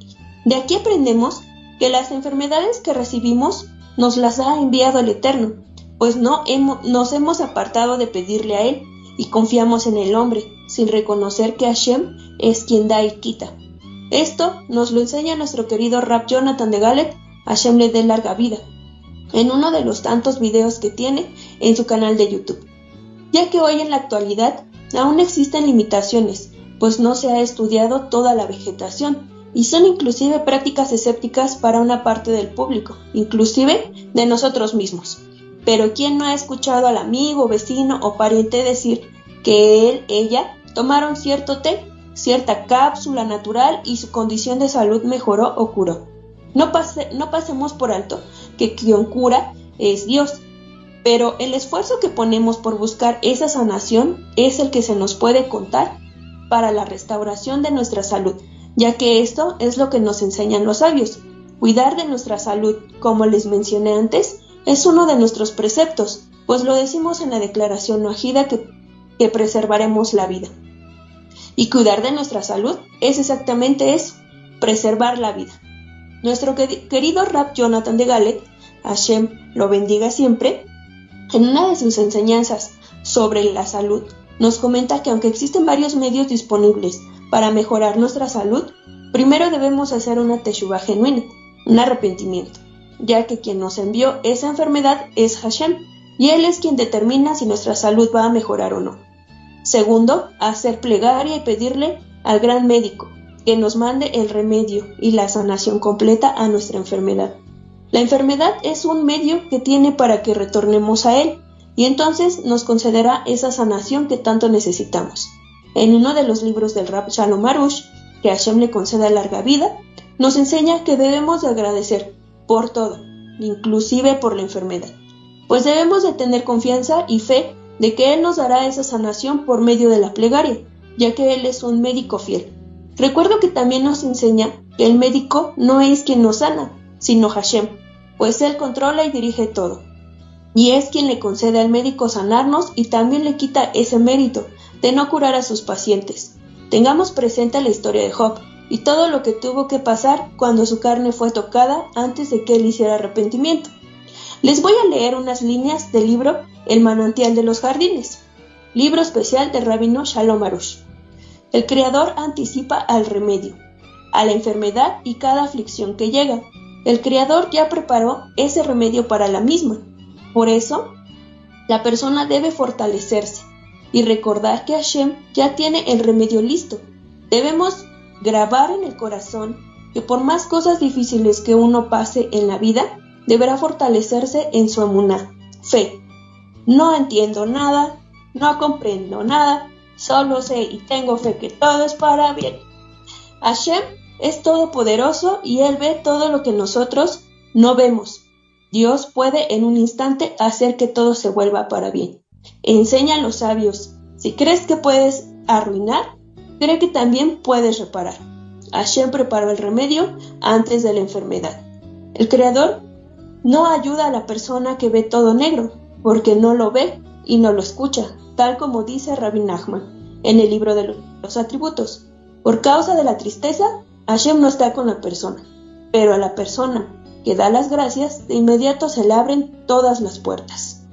De aquí aprendemos que las enfermedades que recibimos nos las ha enviado el Eterno, pues no hemos, nos hemos apartado de pedirle a Él y confiamos en el hombre, sin reconocer que Hashem es quien da y quita. Esto nos lo enseña nuestro querido Rab Jonathan de Galet, Hashem le dé larga vida, en uno de los tantos videos que tiene en su canal de YouTube, ya que hoy en la actualidad aún existen limitaciones, pues no se ha estudiado toda la vegetación, y son inclusive prácticas escépticas para una parte del público, inclusive de nosotros mismos. Pero ¿quién no ha escuchado al amigo, vecino o pariente decir que él, ella, tomaron cierto té, cierta cápsula natural y su condición de salud mejoró o curó? No, pase, no pasemos por alto que quien cura es Dios, pero el esfuerzo que ponemos por buscar esa sanación es el que se nos puede contar para la restauración de nuestra salud, ya que esto es lo que nos enseñan los sabios. Cuidar de nuestra salud, como les mencioné antes, es uno de nuestros preceptos, pues lo decimos en la declaración noajida que, que preservaremos la vida. Y cuidar de nuestra salud es exactamente eso, preservar la vida. Nuestro que, querido Rab Jonathan de Galet, Hashem lo bendiga siempre, en una de sus enseñanzas sobre la salud, nos comenta que aunque existen varios medios disponibles para mejorar nuestra salud, primero debemos hacer una teshuvah genuina, un arrepentimiento, ya que quien nos envió esa enfermedad es Hashem, y Él es quien determina si nuestra salud va a mejorar o no. Segundo, hacer plegaria y pedirle al gran médico, que nos mande el remedio y la sanación completa a nuestra enfermedad. La enfermedad es un medio que tiene para que retornemos a Él, y entonces nos concederá esa sanación que tanto necesitamos. En uno de los libros del Rab Shalom Arush, que Hashem le conceda larga vida, nos enseña que debemos de agradecer por todo, inclusive por la enfermedad, pues debemos de tener confianza y fe de que Él nos dará esa sanación por medio de la plegaria, ya que Él es un médico fiel. Recuerdo que también nos enseña que el médico no es quien nos sana, sino Hashem, pues Él controla y dirige todo. Y es quien le concede al médico sanarnos y también le quita ese mérito de no curar a sus pacientes. Tengamos presente la historia de Job y todo lo que tuvo que pasar cuando su carne fue tocada antes de que él hiciera arrepentimiento. Les voy a leer unas líneas del libro El manantial de los jardines, libro especial del rabino Shalom Arush. El Creador anticipa al remedio, a la enfermedad y cada aflicción que llega. El Creador ya preparó ese remedio para la misma. Por eso, la persona debe fortalecerse y recordar que Hashem ya tiene el remedio listo. Debemos grabar en el corazón que por más cosas difíciles que uno pase en la vida, deberá fortalecerse en su emuná, fe. No entiendo nada, no comprendo nada, solo sé y tengo fe que todo es para bien. Hashem es todopoderoso y Él ve todo lo que nosotros no vemos. Dios puede en un instante hacer que todo se vuelva para bien. Enseña a los sabios, si crees que puedes arruinar, cree que también puedes reparar. Hashem preparó el remedio antes de la enfermedad. El Creador no ayuda a la persona que ve todo negro, porque no lo ve y no lo escucha, tal como dice Rabbi Nachman en el libro de los atributos. Por causa de la tristeza, Hashem no está con la persona, pero a la persona que da las gracias, de inmediato se le abren todas las puertas.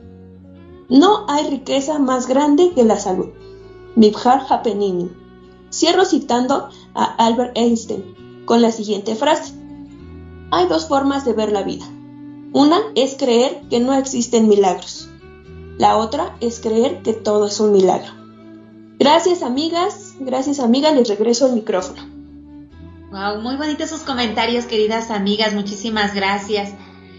No hay riqueza más grande que la salud. Mibhar Hapenini. Cierro citando a Albert Einstein con la siguiente frase. Hay dos formas de ver la vida. Una es creer que no existen milagros. La otra es creer que todo es un milagro. Gracias, amigas. Gracias, amigas. Les regreso el micrófono. Wow, muy bonitos sus comentarios, queridas amigas. Muchísimas gracias.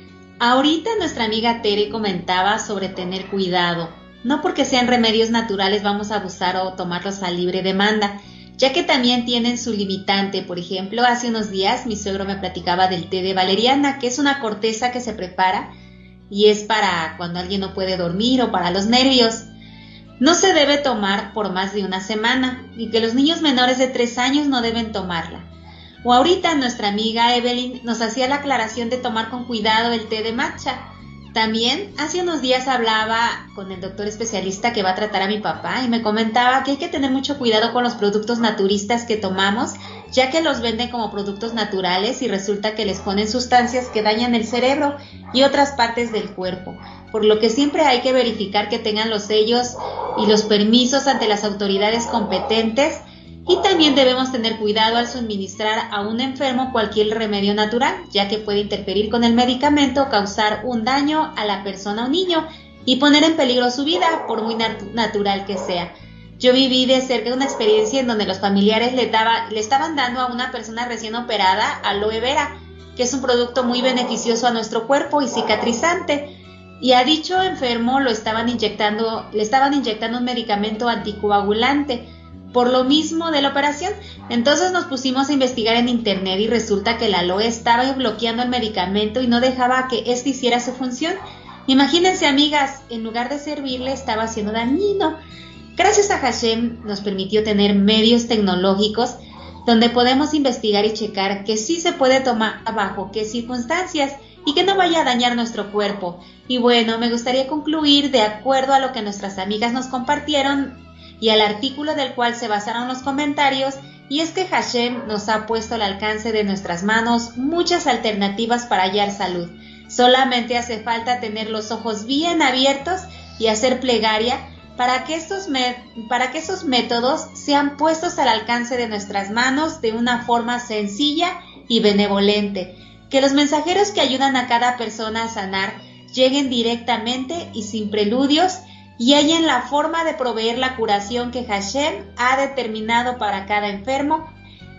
Ahorita nuestra amiga Tere comentaba sobre tener cuidado. No porque sean remedios naturales vamos a abusar o tomarlos a libre demanda, ya que también tienen su limitante. Por ejemplo, hace unos días mi suegro me platicaba del té de valeriana, que es una corteza que se prepara y es para cuando alguien no puede dormir o para los nervios. No se debe tomar por más de una semana y que los niños menores de tres años no deben tomarla. O ahorita nuestra amiga Evelyn nos hacía la aclaración de tomar con cuidado el té de matcha. También hace unos días hablaba con el doctor especialista que va a tratar a mi papá y me comentaba que hay que tener mucho cuidado con los productos naturistas que tomamos, ya que los venden como productos naturales y resulta que les ponen sustancias que dañan el cerebro y otras partes del cuerpo, por lo que siempre hay que verificar que tengan los sellos y los permisos ante las autoridades competentes. Y también debemos tener cuidado al suministrar a un enfermo cualquier remedio natural, ya que puede interferir con el medicamento, causar un daño a la persona o niño y poner en peligro su vida, por muy nat- natural que sea. Yo viví de cerca una experiencia en donde los familiares le, daba, le estaban dando a una persona recién operada aloe vera, que es un producto muy beneficioso a nuestro cuerpo y cicatrizante. Y a dicho enfermo lo estaban inyectando, le estaban inyectando un medicamento anticoagulante, por lo mismo de la operación. Entonces nos pusimos a investigar en internet y resulta que el aloe estaba bloqueando el medicamento y no dejaba que éste hiciera su función. Imagínense, amigas, en lugar de servirle estaba haciendo dañino. Gracias a Hashem nos permitió tener medios tecnológicos donde podemos investigar y checar que sí se puede tomar bajo qué circunstancias y que no vaya a dañar nuestro cuerpo. Y bueno, me gustaría concluir de acuerdo a lo que nuestras amigas nos compartieron y al artículo del cual se basaron los comentarios, y es que Hashem nos ha puesto al alcance de nuestras manos muchas alternativas para hallar salud. Solamente hace falta tener los ojos bien abiertos y hacer plegaria para que estos, me- para que esos métodos sean puestos al alcance de nuestras manos de una forma sencilla y benevolente. Que los mensajeros que ayudan a cada persona a sanar lleguen directamente y sin preludios y hallen la forma de proveer la curación que Hashem ha determinado para cada enfermo,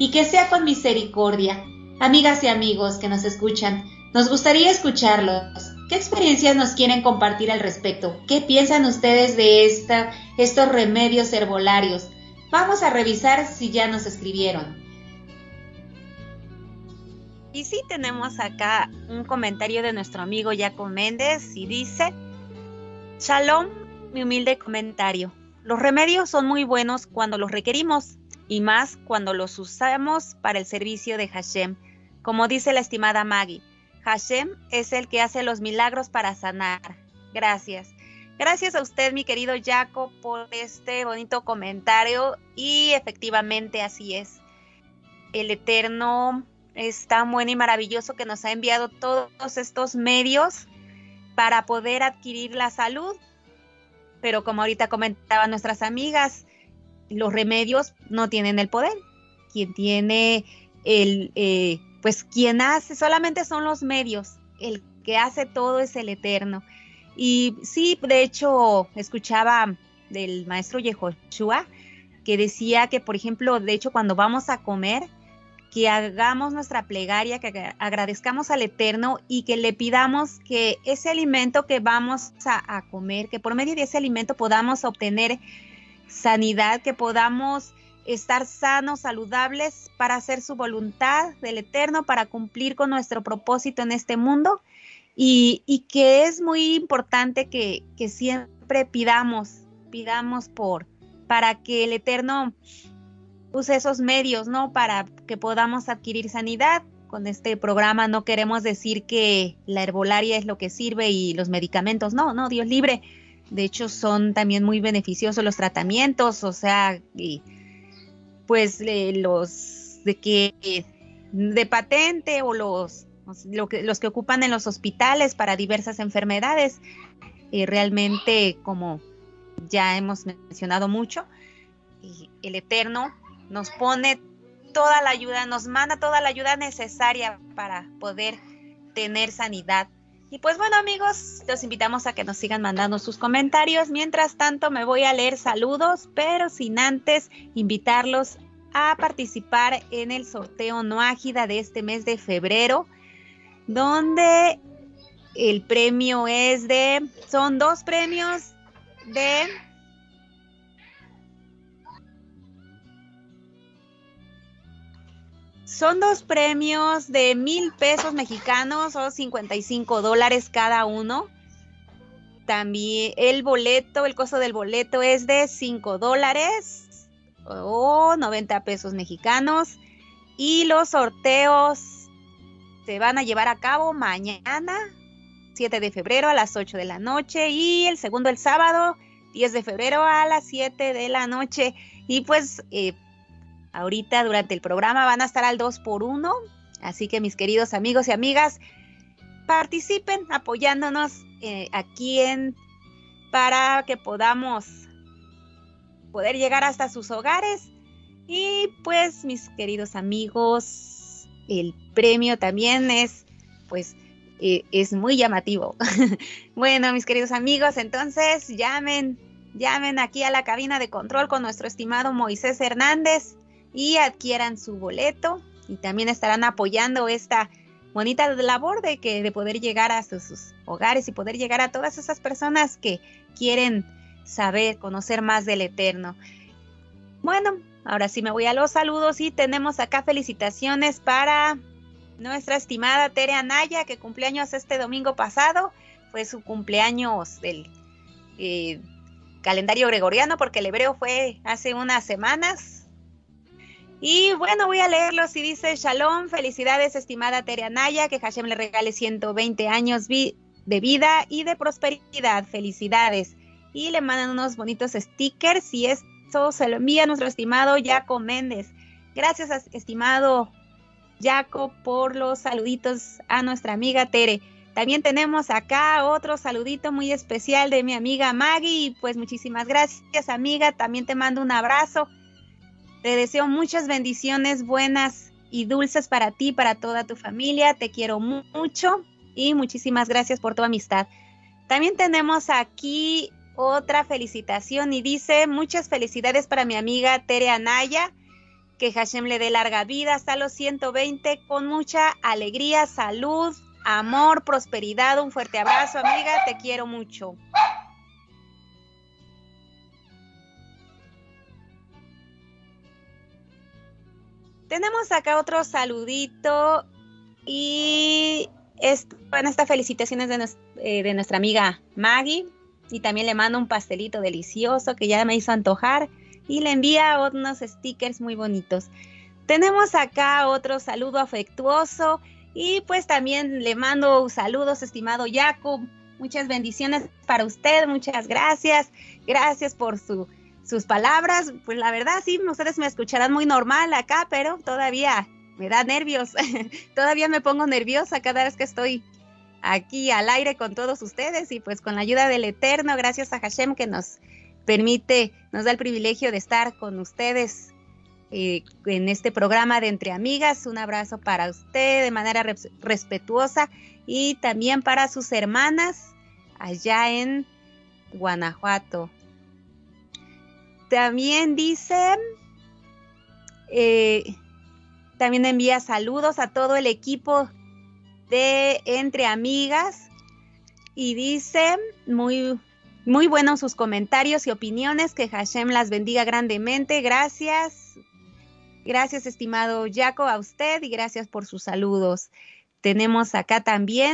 y que sea con misericordia. Amigas y amigos que nos escuchan, nos gustaría escucharlos. ¿Qué experiencias nos quieren compartir al respecto? ¿Qué piensan ustedes de esta, estos remedios herbolarios? Vamos a revisar si ya nos escribieron. Y sí, tenemos acá un comentario de nuestro amigo Jaco Méndez y dice: Shalom, mi humilde comentario. Los remedios son muy buenos cuando los requerimos y más cuando los usamos para el servicio de Hashem. Como dice la estimada Maggie, Hashem es el que hace los milagros para sanar. Gracias. Gracias a usted, mi querido Jaco, por este bonito comentario. Y efectivamente así es. El Eterno es tan bueno y maravilloso que nos ha enviado todos estos medios para poder adquirir la salud. Pero como ahorita comentaban nuestras amigas, los remedios no tienen el poder. Quien tiene el... Eh, pues quien hace, solamente son los medios, el que hace todo es el Eterno. Y sí, de hecho, escuchaba del maestro Yehoshua que decía que, por ejemplo, de hecho, cuando vamos a comer, que hagamos nuestra plegaria, que agradezcamos al Eterno y que le pidamos que ese alimento que vamos a, a comer, que por medio de ese alimento podamos obtener sanidad, que podamos estar sanos, saludables, para hacer su voluntad del Eterno, para cumplir con nuestro propósito en este mundo, y, y que es muy importante que, que siempre pidamos, pidamos por, para que el Eterno use esos medios, ¿no? Para que podamos adquirir sanidad. Con este programa no queremos decir que la herbolaria es lo que sirve y los medicamentos, no, no, Dios libre. De hecho, son también muy beneficiosos los tratamientos, o sea, y, pues eh, los de que de patente o los, lo que, los que ocupan en los hospitales para diversas enfermedades, eh, realmente, como ya hemos mencionado mucho, y el Eterno nos pone toda la ayuda, nos manda toda la ayuda necesaria para poder tener sanidad. Y pues bueno, amigos, los invitamos a que nos sigan mandando sus comentarios. Mientras tanto, me voy a leer saludos, pero sin antes invitarlos a participar en el sorteo Noágida de este mes de febrero, donde el premio es de, son dos premios de Son dos premios de mil pesos mexicanos o cincuenta y cinco dólares cada uno. También el boleto, el costo del boleto es de cinco dólares o noventa pesos mexicanos. Y los sorteos se van a llevar a cabo mañana, siete de febrero a las ocho de la noche. Y el segundo el sábado, diez de febrero a las siete de la noche. Y pues... Eh, ahorita durante el programa van a estar al dos por uno, así que mis queridos amigos y amigas, participen apoyándonos eh, aquí en para que podamos poder llegar hasta sus hogares. Y pues mis queridos amigos, el premio también es pues eh, es muy llamativo. Bueno, mis queridos amigos, entonces llamen, llamen aquí a la cabina de control con nuestro estimado Moisés Hernández y adquieran su boleto, y también estarán apoyando esta bonita labor de que de poder llegar a sus, sus hogares y poder llegar a todas esas personas que quieren saber, conocer más del Eterno. Bueno, ahora sí me voy a los saludos y tenemos acá felicitaciones para nuestra estimada Tere Anaya, que cumpleaños este domingo pasado, fue su cumpleaños del eh, calendario gregoriano, porque el hebreo fue hace unas semanas. Y bueno, voy a leerlos y dice: Shalom, felicidades estimada Tere Anaya, que Hashem le regale ciento veinte años vi de vida y de prosperidad, felicidades. Y le mandan unos bonitos stickers y esto se lo envía nuestro estimado Jaco Méndez. Gracias, estimado Jaco, por los saluditos a nuestra amiga Tere. También tenemos acá otro saludito muy especial de mi amiga Maggie, y pues muchísimas gracias, amiga, también te mando un abrazo. Te deseo muchas bendiciones buenas y dulces para ti, para toda tu familia. Te quiero mucho y muchísimas gracias por tu amistad. También tenemos aquí otra felicitación y dice: muchas felicidades para mi amiga Tere Anaya, que Hashem le dé larga vida hasta los ciento veinte, con mucha alegría, salud, amor, prosperidad. Un fuerte abrazo, amiga, te quiero mucho. Tenemos acá otro saludito y es, bueno, estas felicitaciones de, nos, eh, de nuestra amiga Maggie, y también le mando un pastelito delicioso que ya me hizo antojar y le envía unos stickers muy bonitos. Tenemos acá otro saludo afectuoso y pues también le mando saludos, estimado Jacob, muchas bendiciones para usted, muchas gracias, gracias por su... sus palabras. Pues la verdad sí, ustedes me escucharán muy normal acá, pero todavía me da nervios, todavía me pongo nerviosa cada vez que estoy aquí al aire con todos ustedes, y pues con la ayuda del Eterno, gracias a Hashem que nos permite, nos da el privilegio de estar con ustedes eh, en este programa de Entre Amigas. Un abrazo para usted de manera res- respetuosa y también para sus hermanas allá en Guanajuato. También dice, eh, también envía saludos a todo el equipo de Entre Amigas y dice, muy, muy buenos sus comentarios y opiniones, que Hashem las bendiga grandemente. Gracias, gracias estimado Jaco, a usted, y gracias por sus saludos. Tenemos acá también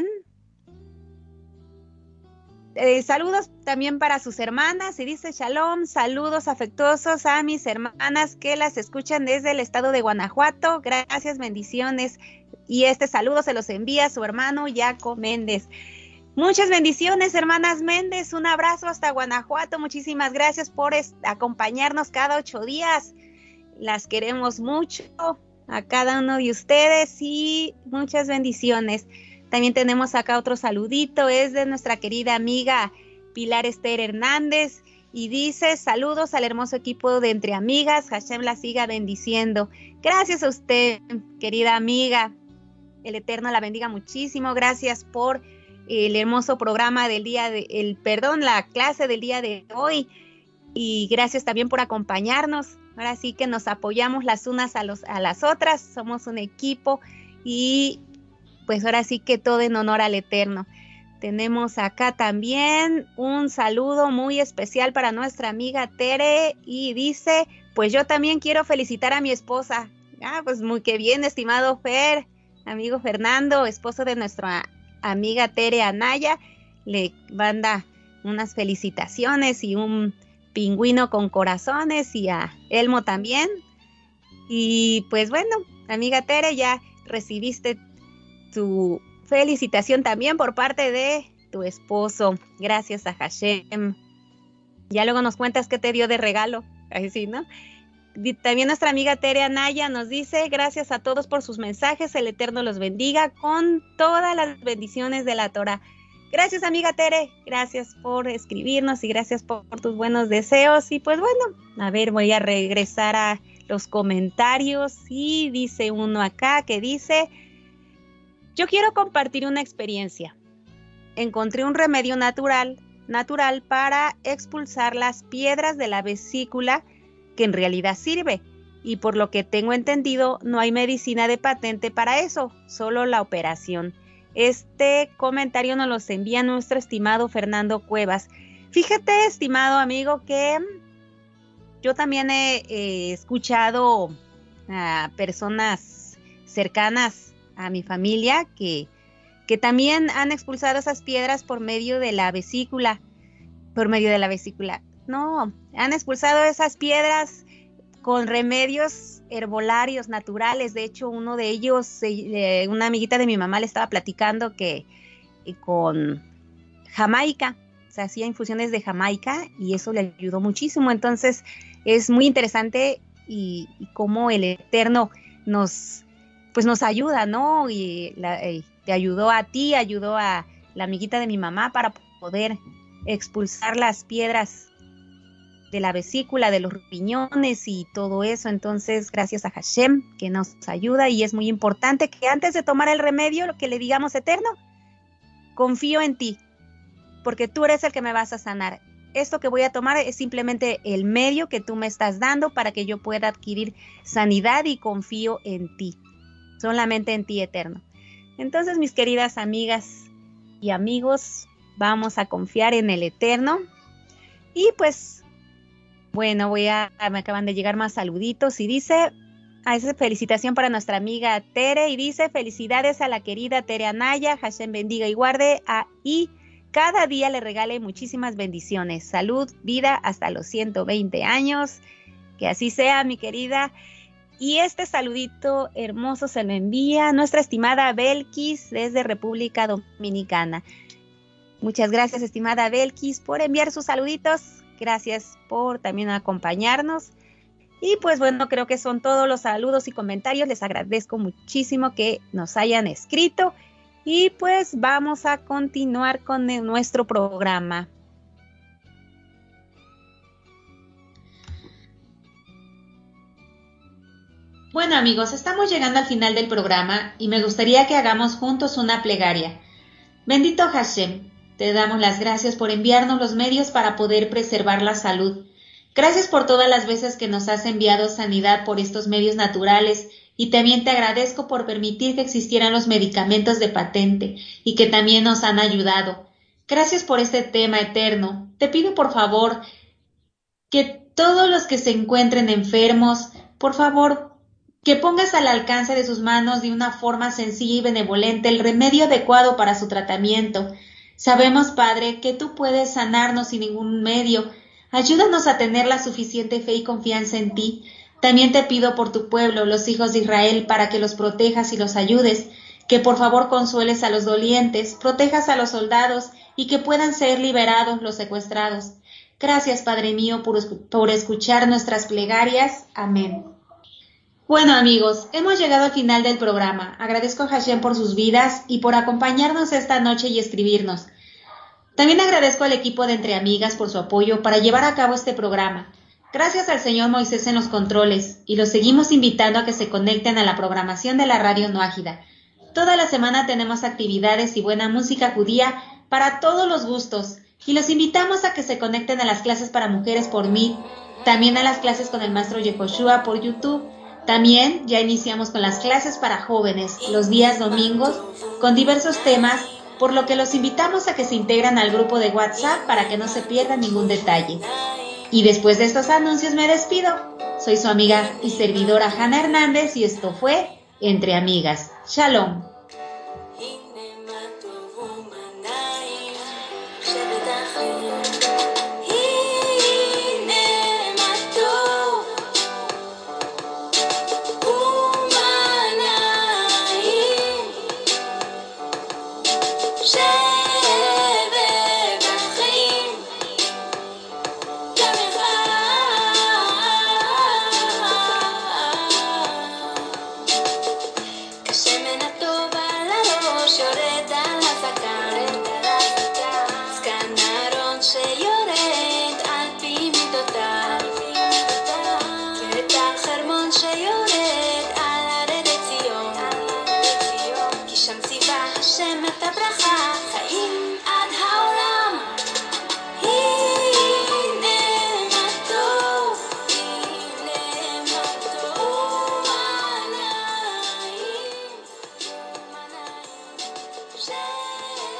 Eh, saludos también para sus hermanas, y dice Shalom, saludos afectuosos a mis hermanas que las escuchan desde el estado de Guanajuato, gracias, bendiciones, y este saludo se los envía su hermano Jaco Méndez. Muchas bendiciones, hermanas Méndez, un abrazo hasta Guanajuato, muchísimas gracias por acompañarnos cada ocho días, las queremos mucho a cada uno de ustedes y muchas bendiciones. También tenemos acá otro saludito, es de nuestra querida amiga Pilar Esther Hernández, y dice, saludos al hermoso equipo de Entre Amigas, Hashem la siga bendiciendo. Gracias a usted, querida amiga, el Eterno la bendiga muchísimo, gracias por el hermoso programa del día de, el perdón, la clase del día de hoy, y gracias también por acompañarnos. Ahora sí que nos apoyamos las unas a, los, a las otras, somos un equipo, y pues ahora sí que todo en honor al Eterno. Tenemos acá también un saludo muy especial para nuestra amiga Tere, y dice, pues yo también quiero felicitar a mi esposa. Ah, pues muy que bien, estimado Fer, amigo Fernando, esposo de nuestra amiga Tere Anaya, le manda unas felicitaciones y un pingüino con corazones, y a Elmo también. Y pues bueno, amiga Tere, ya recibiste tu felicitación también por parte de tu esposo. Gracias a Hashem. Ya luego nos cuentas qué te dio de regalo. Ahí sí, ¿no? También nuestra amiga Tere Anaya nos dice, gracias a todos por sus mensajes, el Eterno los bendiga con todas las bendiciones de la Torah. Gracias, amiga Tere, gracias por escribirnos y gracias por, por tus buenos deseos. Y pues bueno, a ver, voy a regresar a los comentarios, y dice uno acá que dice, yo quiero compartir una experiencia. Encontré un remedio natural, natural para expulsar las piedras de la vesícula, que en realidad sirve, y por lo que tengo entendido no hay medicina de patente para eso, solo la operación. Este comentario nos lo envía nuestro estimado Fernando Cuevas. Fíjate, estimado amigo, que yo también he, he escuchado a personas cercanas a mi familia que, que también han expulsado esas piedras por medio de la vesícula, por medio de la vesícula. No, han expulsado esas piedras con remedios herbolarios naturales. De hecho, uno de ellos, eh, una amiguita de mi mamá le estaba platicando que eh, con Jamaica, se hacía infusiones de Jamaica y eso le ayudó muchísimo. Entonces, es muy interesante y, y cómo el Eterno nos, pues nos ayuda, ¿no? Y la, eh, te ayudó a ti, ayudó a la amiguita de mi mamá para poder expulsar las piedras de la vesícula, de los riñones y todo eso. Entonces, gracias a Hashem que nos ayuda, y es muy importante que antes de tomar el remedio, lo que le digamos, Eterno, confío en ti, porque tú eres el que me vas a sanar. esto que voy a tomar es simplemente el medio que tú me estás dando para que yo pueda adquirir sanidad y confío en ti, solamente en ti, Eterno. Entonces, mis queridas amigas y amigos, vamos a confiar en el Eterno. Y pues, bueno, voy a, me acaban de llegar más saluditos y dice, a esa felicitación para nuestra amiga Tere, y dice, felicidades a la querida Tere Anaya, Hashem bendiga y guarde, a, y cada día le regale muchísimas bendiciones, salud, vida hasta los ciento veinte años, que así sea, mi querida. Y este saludito hermoso se lo envía nuestra estimada Belkis desde República Dominicana. Muchas gracias, estimada Belkis, por enviar sus saluditos. Gracias por también acompañarnos. Y pues bueno, creo que son todos los saludos y comentarios. Les agradezco muchísimo que nos hayan escrito. Y pues vamos a continuar con el, nuestro programa. Bueno, amigos, estamos llegando al final del programa y me gustaría que hagamos juntos una plegaria. Bendito Hashem, te damos las gracias por enviarnos los medios para poder preservar la salud. Gracias por todas las veces que nos has enviado sanidad por estos medios naturales, y también te agradezco por permitir que existieran los medicamentos de patente y que también nos han ayudado. Gracias por este tema eterno. Te pido por favor que todos los que se encuentren enfermos, por favor, que pongas al alcance de sus manos de una forma sencilla y benevolente el remedio adecuado para su tratamiento. Sabemos, Padre, que tú puedes sanarnos sin ningún medio. Ayúdanos a tener la suficiente fe y confianza en ti. También te pido por tu pueblo, los hijos de Israel, para que los protejas y los ayudes, que por favor consueles a los dolientes, protejas a los soldados y que puedan ser liberados los secuestrados. Gracias, Padre mío, por, por escuchar nuestras plegarias. Amén. Bueno, amigos, hemos llegado al final del programa. Agradezco a Hashem por sus vidas y por acompañarnos esta noche y escribirnos. También agradezco al equipo de Entre Amigas por su apoyo para llevar a cabo este programa. Gracias al señor Moisés en los controles, y los seguimos invitando a que se conecten a la programación de la Radio Noágida. Toda la semana tenemos actividades y buena música judía para todos los gustos, y los invitamos a que se conecten a las clases para mujeres por Meet, también a las clases con el maestro Yehoshua por YouTube. También ya iniciamos con las clases para jóvenes los días domingos con diversos temas, por lo que los invitamos a que se integren al grupo de WhatsApp para que no se pierdan ningún detalle. Y después de estos anuncios me despido. Soy su amiga y servidora Hanna Hernández y esto fue Entre Amigas. Shalom. Yeah.